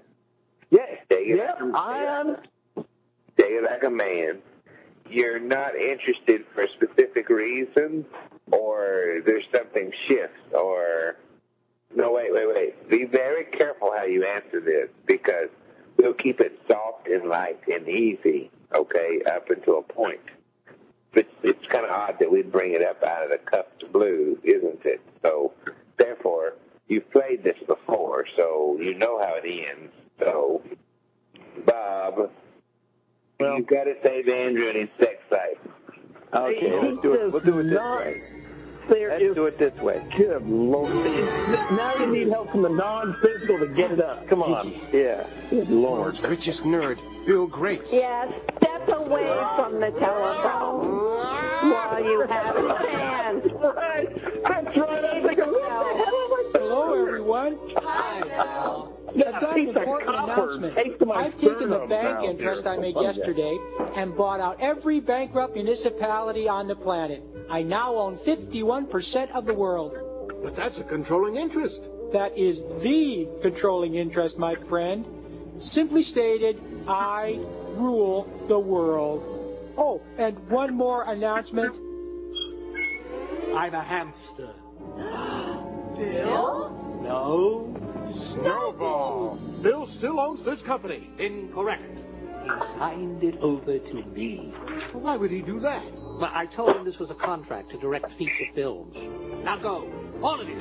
Speaker 16: I am.
Speaker 2: Say it like a man. You're not interested for a specific reason, or there's something shifts, or... No, wait. Be very careful how you answer this, because we'll keep it soft and light and easy, okay, up until a point. But it's kind of odd that we bring it up out of the cuffed blue, isn't it? So, therefore, you've played this before, so you know how it ends. So, Bob... Well, you've got to save Andrew and his sex life.
Speaker 7: Okay, let's do it. We'll do it this way. Let's do it this way.
Speaker 16: Good Lord. Now you need help from the non-physical to get it up. Come on.
Speaker 7: Yeah.
Speaker 16: Good Lord.
Speaker 17: World's richest nerd, Bill Grace.
Speaker 5: Yes, step away from the telephone while you have a chance.
Speaker 16: Right. That's right.
Speaker 18: Hello, everyone. Hi, Al. I've got an important announcement. I've taken the bank interest I made yesterday and bought out every bankrupt municipality on the planet. I now own 51% of the world.
Speaker 17: But that's a controlling interest.
Speaker 18: That is the controlling interest, my friend. Simply stated, I rule the world. Oh, and one more announcement. I'm a hamster.
Speaker 17: Bill?
Speaker 18: No.
Speaker 17: Snowball. Bill still owns this company.
Speaker 18: Incorrect. He signed it over to me.
Speaker 17: Why would he do that?
Speaker 18: Well, I told him this was a contract to direct feature films. Now go. All of you.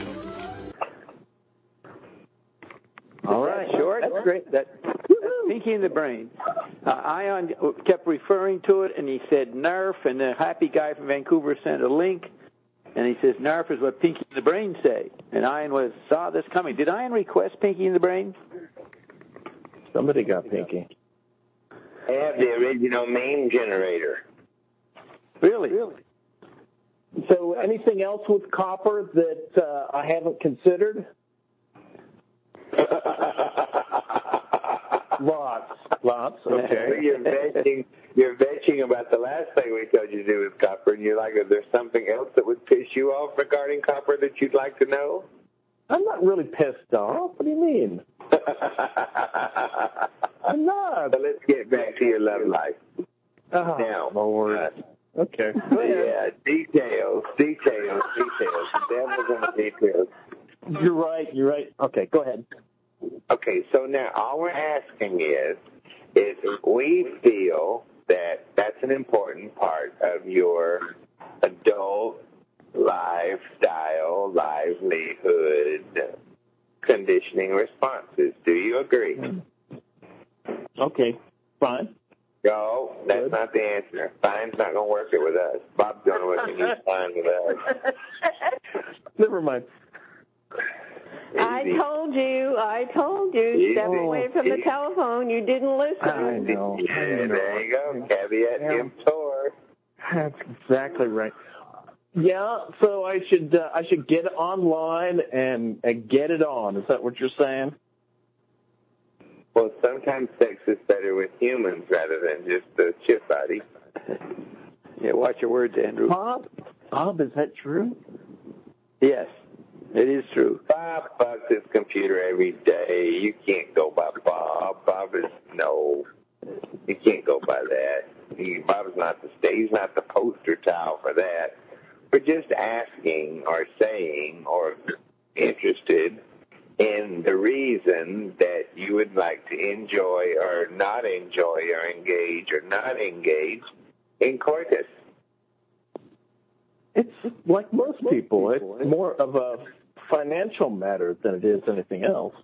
Speaker 7: All right, short. That's great. That's Pinky in the Brain. Ion kept referring to it, and he said Nerf, and the happy guy from Vancouver sent a link, and he says Nerf is what Pinky in the Brain say. And Ion saw this coming. Did Ion request Pinky in the Brain?
Speaker 16: Somebody got Pinky.
Speaker 2: I have the original meme generator.
Speaker 7: Really?
Speaker 16: So anything else with copper that I haven't considered? Lots. Okay.
Speaker 2: You're vetching about the last thing we told you to do with copper, and you're like, is there something else that would piss you off regarding copper that you'd like to know?
Speaker 16: I'm not really pissed off. What do you mean? I'm not.
Speaker 2: But let's get back to your love life. Now,
Speaker 16: Lord. Okay.
Speaker 2: Yeah, details. Devil's in the details.
Speaker 16: You're right. Okay, go ahead.
Speaker 2: Okay, so now all we're asking is, is we feel that that's an important part of your adult lifestyle, livelihood, conditioning responses. Do you agree?
Speaker 16: Okay, fine.
Speaker 2: No, that's not the answer. Fine's not going to work it with us. Bob's going to work it use fine with us.
Speaker 16: Never mind.
Speaker 5: I told you. Step away from the telephone. You didn't listen.
Speaker 16: I know.
Speaker 2: There you go. Caveat emptor.
Speaker 16: That's exactly right. Yeah, so I should get online and get it on. Is that what you're saying?
Speaker 2: Well, sometimes sex is better with humans rather than just the chip body.
Speaker 7: Yeah, watch your words, Andrew.
Speaker 16: Bob, is that true?
Speaker 7: Yes, it is true.
Speaker 2: Bob bugs his computer every day. You can't go by Bob. You can't go by that. He's not the poster child for that. We're just asking or saying or interested in the reason that you would like to enjoy or not enjoy or engage or not engage in coitus.
Speaker 16: It's like most people. It's more of a financial matter than it is anything else.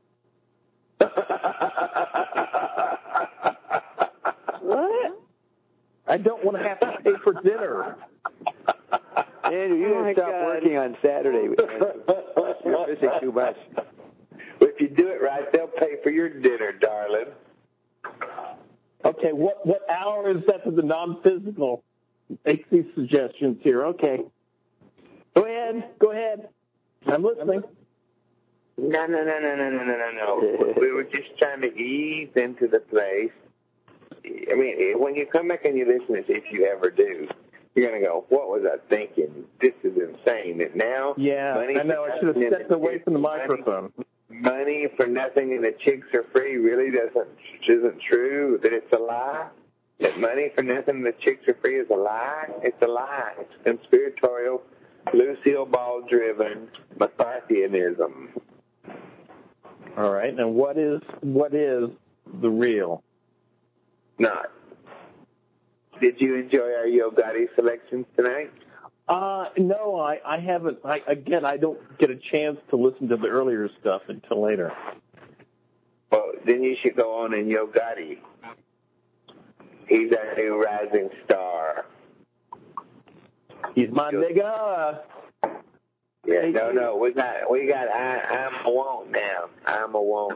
Speaker 5: What?
Speaker 16: I don't want to have to pay for dinner.
Speaker 7: Andrew, you gotta stop working on Saturday. You're missing too much.
Speaker 2: If you do it right, they'll pay for your dinner, darling.
Speaker 16: Okay, what hour is that for the non-physical? Make these suggestions here. Okay. Go ahead. I'm listening.
Speaker 2: No. We were just trying to ease into the place. I mean, when you come back and you listen, if you ever do, you're going to go, what was I thinking? This is insane. And now,
Speaker 16: I know. I should have stepped away from the microphone.
Speaker 2: Money for nothing and the chicks are free really isn't true, that it's a lie? That money for nothing and the chicks are free is a lie? It's a lie. It's conspiratorial, Lucille Ball-driven McCarthyism.
Speaker 16: All right. And what is the real?
Speaker 2: Not. Did you enjoy our Yo Gotti selections tonight?
Speaker 16: No, I haven't. I don't get a chance to listen to the earlier stuff until later.
Speaker 2: Well, then you should go on and Yo Gotti. He's our new rising star.
Speaker 16: He's my nigga.
Speaker 2: Yeah, no, we got. I'm a won't now. I'm a won't.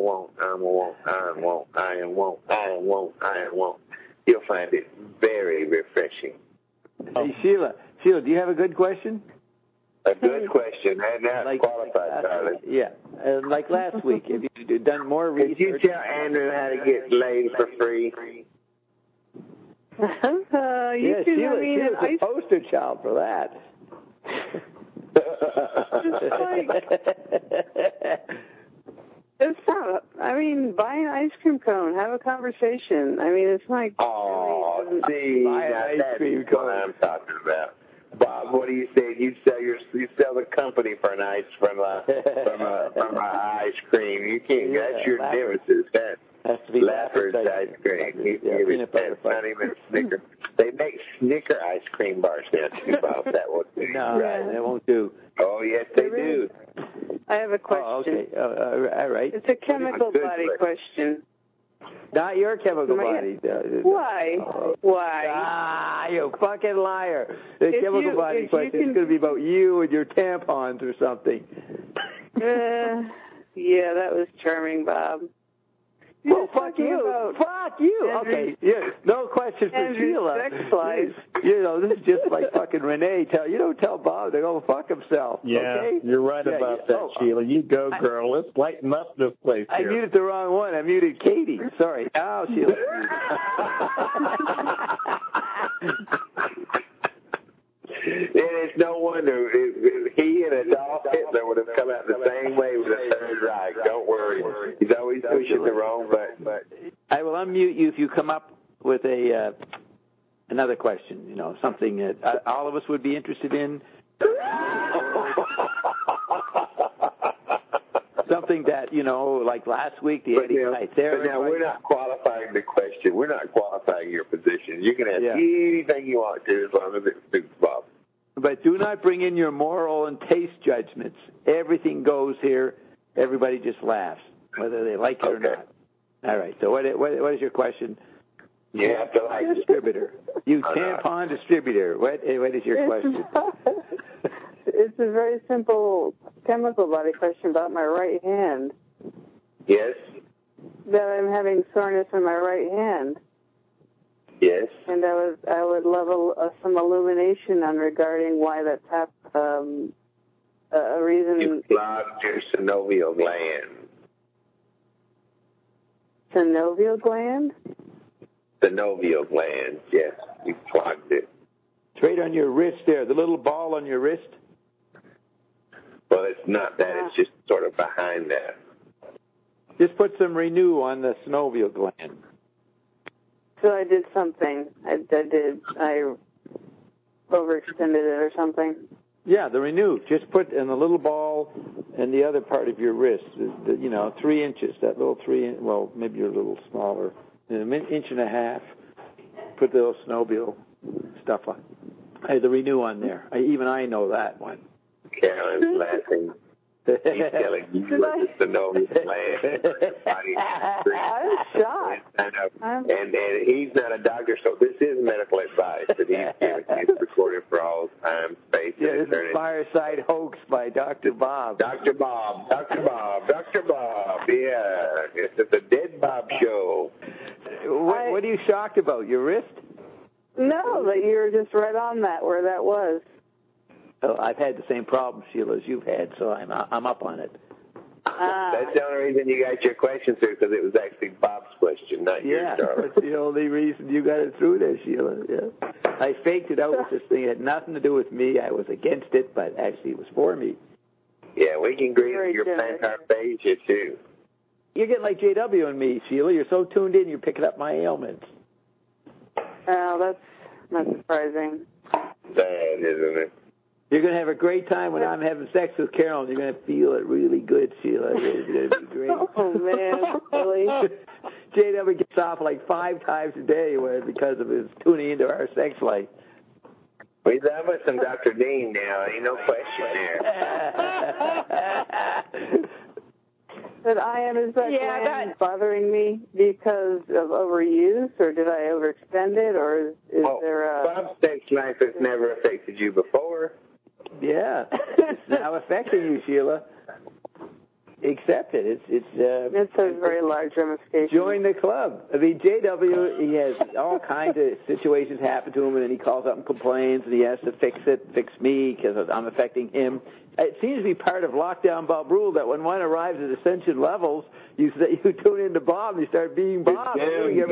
Speaker 2: You'll find it very refreshing.
Speaker 7: Hey, Sheila, do you have a good question?
Speaker 2: A good question. And now like qualified, darling.
Speaker 7: Yeah, like last week, if you'd done more research.
Speaker 2: Did you tell Andrew how to get laid for free?
Speaker 7: Sheila was a poster child for that.
Speaker 1: It's not. I mean, buy an ice cream cone. Have a conversation. I mean, it's like.
Speaker 2: Oh, see, that's what I'm talking about. Bob, what do you say? You sell the company for an ice from ice cream. You can't. That's your nemesis. That
Speaker 7: has to be
Speaker 2: Laffer's ice cream. That's not even Snicker. They make Snicker ice cream bars now too, Bob. That won't do.
Speaker 7: No, they won't do.
Speaker 2: Oh yes, they do.
Speaker 1: I have a question.
Speaker 7: Oh, okay. All right.
Speaker 1: It's a chemical body question.
Speaker 7: Not your chemical body.
Speaker 1: Why? Why?
Speaker 7: Ah, you fucking liar. The chemical body question is going to be about you and your tampons or something.
Speaker 1: Yeah, that was charming, Bob.
Speaker 7: Well, fuck you. Fuck you. Okay, yeah, no question for Sheila.
Speaker 1: Sex life.
Speaker 7: You know, this is just like fucking Renee. You don't tell Bob to go fuck himself.
Speaker 16: Yeah,
Speaker 7: okay?
Speaker 16: You're right about that, Sheila. You go, girl. Let's lighten up this place here.
Speaker 7: I muted the wrong one. I muted Katie. Sorry. Oh, Sheila.
Speaker 2: It is no wonder he and Adolf Hitler would have come out the same way with the Third Reich. Don't worry. He's always pushing the wrong button.
Speaker 7: I will unmute you if you come up with another question, you know, something that all of us would be interested in. something that, like last week, the anti-thyroid.
Speaker 2: But now we're not qualifying the question. We're not qualifying your position. You can ask anything you want to as long as it suits Bob.
Speaker 7: But do not bring in your moral and taste judgments. Everything goes here. Everybody just laughs, whether they like it or not. All right. So what is your question?
Speaker 2: You have to like
Speaker 7: distributor. You tampon distributor. What is your question?
Speaker 3: It's a very simple chemical body question about my right hand.
Speaker 2: Yes.
Speaker 3: That I'm having soreness in my right hand.
Speaker 2: Yes.
Speaker 3: And I would love some illumination on regarding why that's happened. A reason.
Speaker 2: You clogged your synovial gland.
Speaker 3: Synovial gland?
Speaker 2: Synovial gland, yes. You clogged it.
Speaker 7: It's right on your wrist there, the little ball on your wrist.
Speaker 2: Well, it's not that. It's just sort of behind that.
Speaker 7: Just put some Renew on the synovial gland.
Speaker 3: So I did something. I overextended it or something.
Speaker 7: Yeah, the Renew. Just put in the little ball and the other part of your wrist, 3 inches, that little maybe you're a little smaller, an inch and a half. Put the little synovial stuff on. The Renew on there. Even I know that one.
Speaker 2: Carolyn's laughing. He's telling you what the synovial gland.
Speaker 3: I'm shocked.
Speaker 2: And he's not a doctor, so this is medical advice that he's giving. He's recorded for all time, space, and
Speaker 7: this
Speaker 2: eternity.
Speaker 7: is Fireside Hoax by Dr. Bob.
Speaker 2: Dr. Bob. Yeah, it's the Dead Bob Show.
Speaker 7: What are you shocked about? Your wrist?
Speaker 3: No, that you were just right on that, where that was.
Speaker 7: Oh, I've had the same problem, Sheila, as you've had, so I'm up on it.
Speaker 2: That's the only reason you got your question through, because it was actually Bob's question, not yours, darling.
Speaker 7: That's the only reason you got it through there, Sheila. Yeah. I faked it out with this thing. It had nothing to do with me. I was against it, but actually it was for me.
Speaker 2: Yeah, we can agree with your plantar fascia, too.
Speaker 7: You're getting like JW and me, Sheila. You're so tuned in, you're picking up my ailments.
Speaker 3: Oh, that's not surprising.
Speaker 2: Sad, isn't it?
Speaker 7: You're going to have a great time when I'm having sex with Carolyn. You're going to feel it really good, Sheila. It's going to be great.
Speaker 3: Oh, man, really?
Speaker 7: JW gets off like 5 times a day because of his tuning into our sex life.
Speaker 2: We're done with some Dr. Dean now. Ain't no question there.
Speaker 3: But is that gland bothering me because of overuse, or did I overextend it, or is there a...
Speaker 2: Bob's sex life has never affected you before.
Speaker 7: Yeah, it's now affecting you, Sheila. Accept it.
Speaker 3: It's a very large ramification.
Speaker 7: Join the club. I mean, JW, he has all kinds of situations happen to him, and then he calls up and complains, and he has to fix me, because I'm affecting him. It seems to be part of Lockdown Bob rule that when one arrives at ascension levels, you tune into Bob and you start being Bob. You're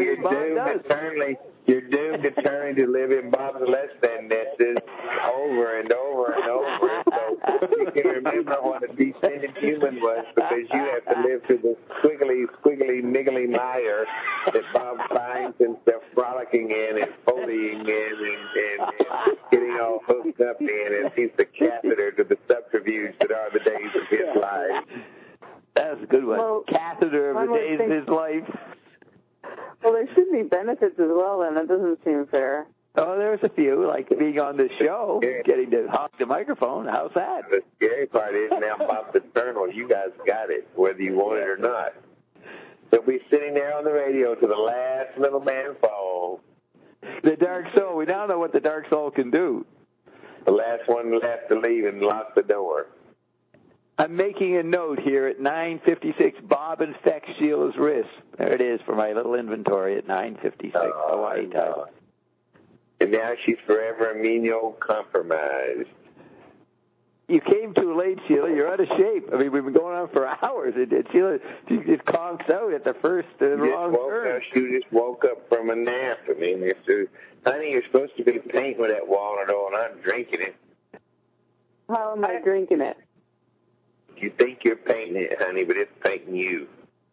Speaker 7: doomed
Speaker 2: to turn to live in Bob's less than-nesses over and over and over. So you can remember what a descended human was, because you have to live through the squiggly, niggly mire that Bob finds himself frolicking in and foleying in and getting all hooked up in, and he's the catheter to the subterfuge that are the days of his life.
Speaker 7: That's a good one. Well, catheter of the days of his life.
Speaker 3: Well, there should be benefits as well, and that doesn't seem fair.
Speaker 7: Oh, there's a few, like being on the show, getting to hog the microphone. How's that?
Speaker 2: The scary part is now Bob's eternal. You guys got it, whether you want it or not. He'll be sitting there on the radio till the last little man falls.
Speaker 7: The dark soul. We now know what the dark soul can do.
Speaker 2: The last one left to leave and lock the door.
Speaker 7: I'm making a note here at 9:56. Bob infects Sheila's wrist. There it is for my little inventory at 9:56 Hawaii time.
Speaker 2: And now she's forever immunocompromised.
Speaker 7: You came too late, Sheila. You're out of shape. I mean, we've been going on for hours. Sheila, she just conks out at the first wrong turn.
Speaker 2: She just woke up from a nap. I mean, honey, you're supposed to be painting with that walnut oil, and I'm drinking it.
Speaker 3: How am I drinking it?
Speaker 2: You think you're painting it, honey, but it's painting you.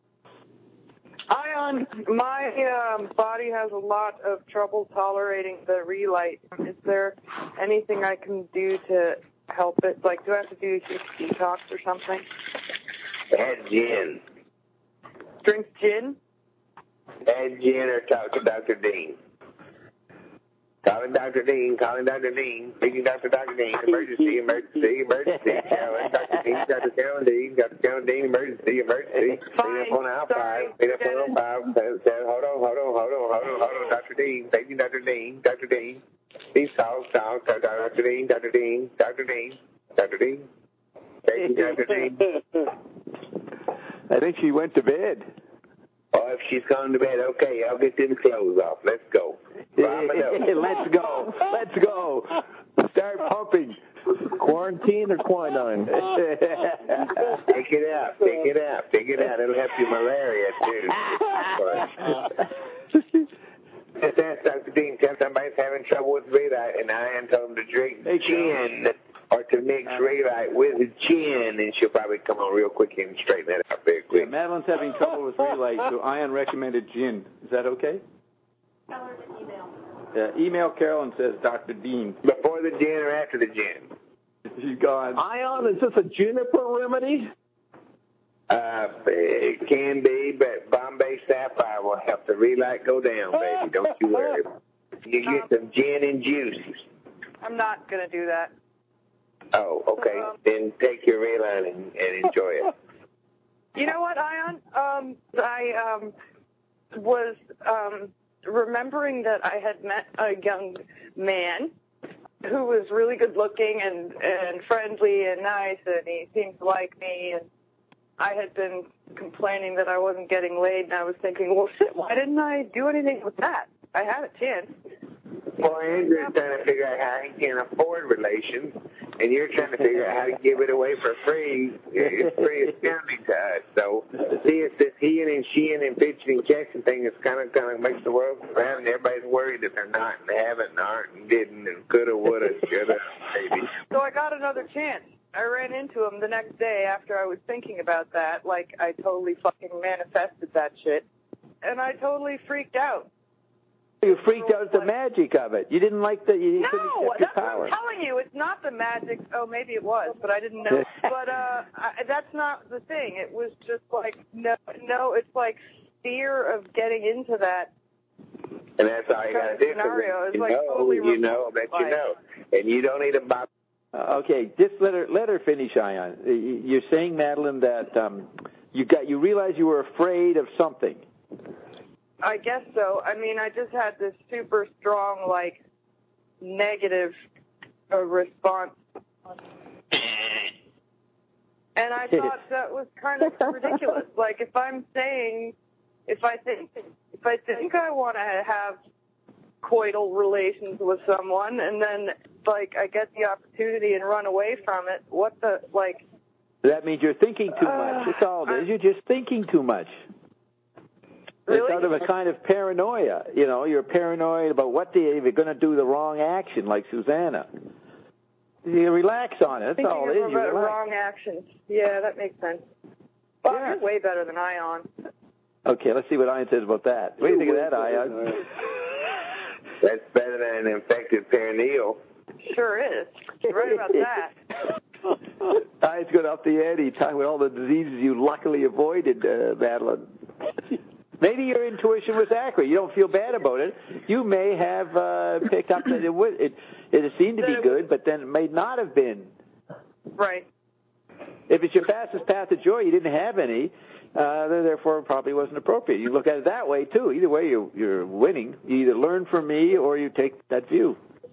Speaker 6: Ion, my body has a lot of trouble tolerating the relight. Is there anything I can do to help it? Like, do I have to do a detox or something?
Speaker 2: Had gin.
Speaker 6: Drink gin?
Speaker 2: Had gin or talk to Dr. Dean. Calling Dr. Dean, speaking Dr. Dean, emergency, Carolyn, Dr. Dean, Dr. Carolyn Dean, emergency. Fine, on aisle 5, hold on, Dr. Dean, speaking Dr. Dean. Please call, Dr. Dean, speaking Dr. Dean.
Speaker 7: I think she went to bed.
Speaker 2: Oh, if she's gone to bed, okay, I'll get them clothes off. Let's go.
Speaker 7: Let's go. Start pumping.
Speaker 12: Quarantine or quinine?
Speaker 2: Take it out. It'll help you malaria, too. Just ask Dr. Dean, tell somebody's having trouble with Relite, and I told him to drink gin or to mix Relite with gin, and she'll probably come on real quick and straighten that out very quick.
Speaker 7: Yeah, Madeline's having trouble with Relite, so Ian recommended gin. Is that okay?
Speaker 6: Tell her to email.
Speaker 7: Email Carolyn, says Dr. Dean.
Speaker 2: Before the gin or after the gin?
Speaker 7: She's gone.
Speaker 16: Ion, is this a juniper remedy?
Speaker 2: It can be, but Bombay Sapphire will help the Relite go down, baby. Don't you worry. You get some gin and juice.
Speaker 6: I'm not going to do that.
Speaker 2: Oh, okay. Then take your Relite and enjoy it.
Speaker 6: You know what, Ion? I was remembering that I had met a young man who was really good looking and friendly and nice, and he seemed to like me, and I had been complaining that I wasn't getting laid, and I was thinking, well, shit, why didn't I do anything with that? I had a chance.
Speaker 2: Well, Andrew's trying to figure out how he can afford relations, and you're trying to figure out how to give it away for free. It's free astounding to us. So, see, it's this he-ing and she-ing and pitching and catching thing that's kind of makes the world go round, and everybody's worried that they're not and they haven't and aren't and didn't and coulda, woulda, shoulda, maybe.
Speaker 6: So I got another chance. I ran into him the next day after I was thinking about that, like I totally fucking manifested that shit, and I totally freaked out.
Speaker 7: You freaked out at the magic of it. You didn't like that. You couldn't accept your power.
Speaker 6: What I'm telling you. It's not the magic. Oh, maybe it was, but I didn't know. But that's not the thing. It was just like no. It's like fear of getting into that.
Speaker 2: And that's all you got to do.
Speaker 6: Scenario. It's
Speaker 2: like totally you know, and you don't need a box.
Speaker 7: Okay, just let her finish, Ion. You're saying, Madeline, that you realized you were afraid of something.
Speaker 6: I guess so. I mean, I just had this super strong, like, negative response. And I thought that was kind of ridiculous. Like, if I think I want to have coital relations with someone, and then, like, I get the opportunity and run away from it, what the, like...
Speaker 7: That means you're thinking too much. That's all it is. You're just thinking too much. Really? It's out of a kind of paranoia. You know, you're paranoid about if you're going to do the wrong action, like Susanna. You relax on it. That's all it is.
Speaker 6: Thinking about wrong actions. Yeah, that makes sense. Well, you're way better than Ion.
Speaker 7: Okay, let's see what Ion says about that. What do you think of that, Ion?
Speaker 2: That's better than an infected perineal.
Speaker 6: Sure is. You're right about that.
Speaker 7: Ion's going up the ante, talking about all the diseases you luckily avoided, Madeline. Maybe your intuition was accurate. You don't feel bad about it. You may have picked up that it seemed to be good, but then it may not have been.
Speaker 6: Right.
Speaker 7: If it's your fastest path to joy, you didn't have any, therefore it probably wasn't appropriate. You look at it that way, too. Either way, you're winning. You either learn from me or you take that view.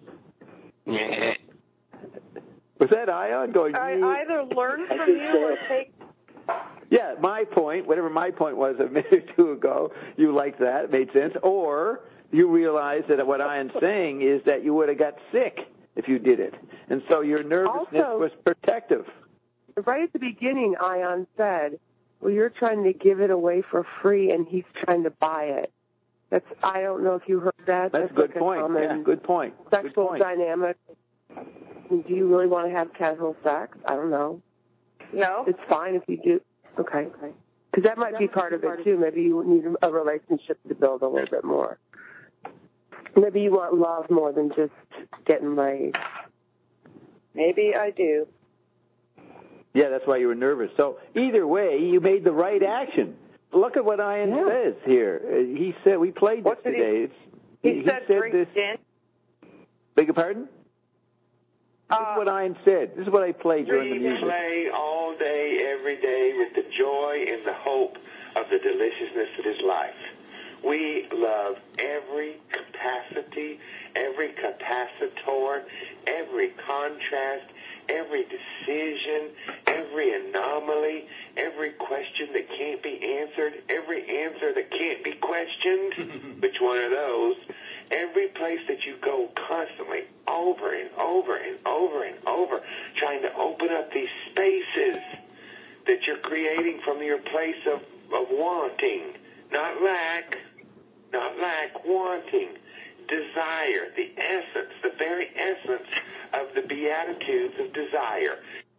Speaker 7: Was that Ion going?
Speaker 6: I either learn from you or take...
Speaker 7: Yeah, my point, whatever my point was a minute or two ago, you liked that, it made sense. Or you realized that what Ion's saying is that you would have got sick if you did it. And so your nervousness was protective.
Speaker 3: Right at the beginning, Ion said, well, you're trying to give it away for free and he's trying to buy it. I don't know if you heard that.
Speaker 7: That's a good point. Yeah, good point.
Speaker 3: Sexual dynamic. Do you really want to have casual sex? I don't know.
Speaker 6: No.
Speaker 3: It's fine if you do. Okay. Because that might be part of it, too. Maybe you need a relationship to build a little bit more. Maybe you want love more than just getting laid.
Speaker 6: Maybe I do.
Speaker 7: Yeah, that's why you were nervous. So either way, you made the right action. Look at what Ian says here. He said, we played this today.
Speaker 6: He said drink
Speaker 7: this.
Speaker 6: gin.
Speaker 7: Beg your pardon? This is what Ian said. This is what I played during the music.
Speaker 2: We play all day, every day with the joy and the hope of the deliciousness that is life. We love every capacity, every capacitor, every contrast, every decision, every anomaly, every question that can't be answered, every answer that can't be questioned. Which one of those? Every place that you go constantly over and over and over and over, trying to open up these spaces that you're creating from your place of wanting, not lack, wanting, desire, the essence, the very essence of the Beatitudes of desire.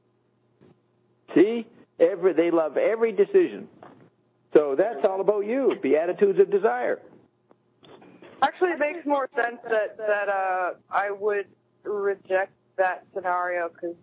Speaker 7: See? They love every decision. So that's all about you, Beatitudes of desire.
Speaker 6: Actually, it makes more sense that I would reject that scenario because,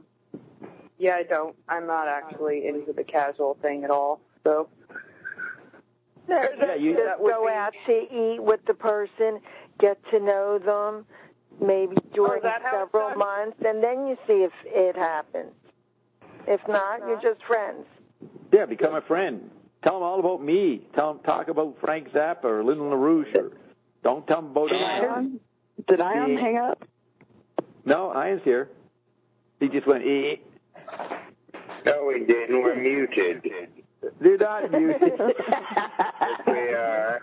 Speaker 6: I'm not actually into the casual thing at all. So.
Speaker 19: Just go out to eat with the person, get to know them, maybe during several months, and then you see if it happens. If not, you're just friends.
Speaker 7: Yeah, become a friend. Tell them all about me. Talk about Frank Zappa or Lyndon LaRouche. Or don't tell them about Ian.
Speaker 4: Did Ian hang up?
Speaker 7: No, Ian's here. He just went, eh.
Speaker 2: No, we didn't. We're muted.
Speaker 7: They're not muted.
Speaker 2: Yes, we are.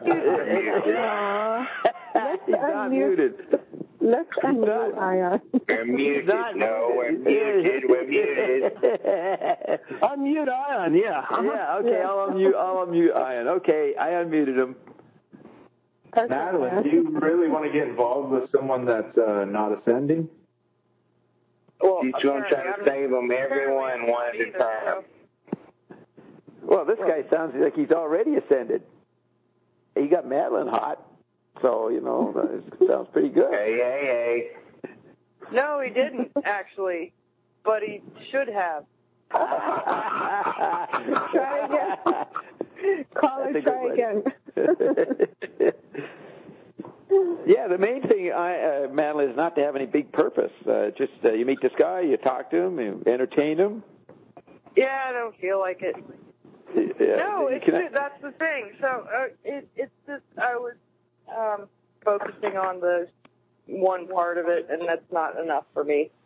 Speaker 7: He's not muted.
Speaker 8: Let's unmute Ian.
Speaker 2: We're muted. No, we're muted. We're muted.
Speaker 16: Unmute Ian, yeah.
Speaker 7: Yeah, okay, I'll unmute Ian. Okay, I unmuted him.
Speaker 12: Madeline, do you really want to get involved with someone that's not ascending?
Speaker 2: Well, she's going to try to save them, everyone, one at a time.
Speaker 7: Well, this guy sounds like he's already ascended. He got Madeline hot, so, it sounds pretty good.
Speaker 2: Hey.
Speaker 6: No, he didn't, actually, but he should have.
Speaker 8: Try again. Caller, try again.
Speaker 7: Yeah, the main thing, Madeline, is not to have any big purpose. Just you meet this guy, you talk to him, you entertain him.
Speaker 6: Yeah, I don't feel like it.
Speaker 7: Yeah,
Speaker 6: no, that's the thing. So it's just I was focusing on the one part of it, and that's not enough for me.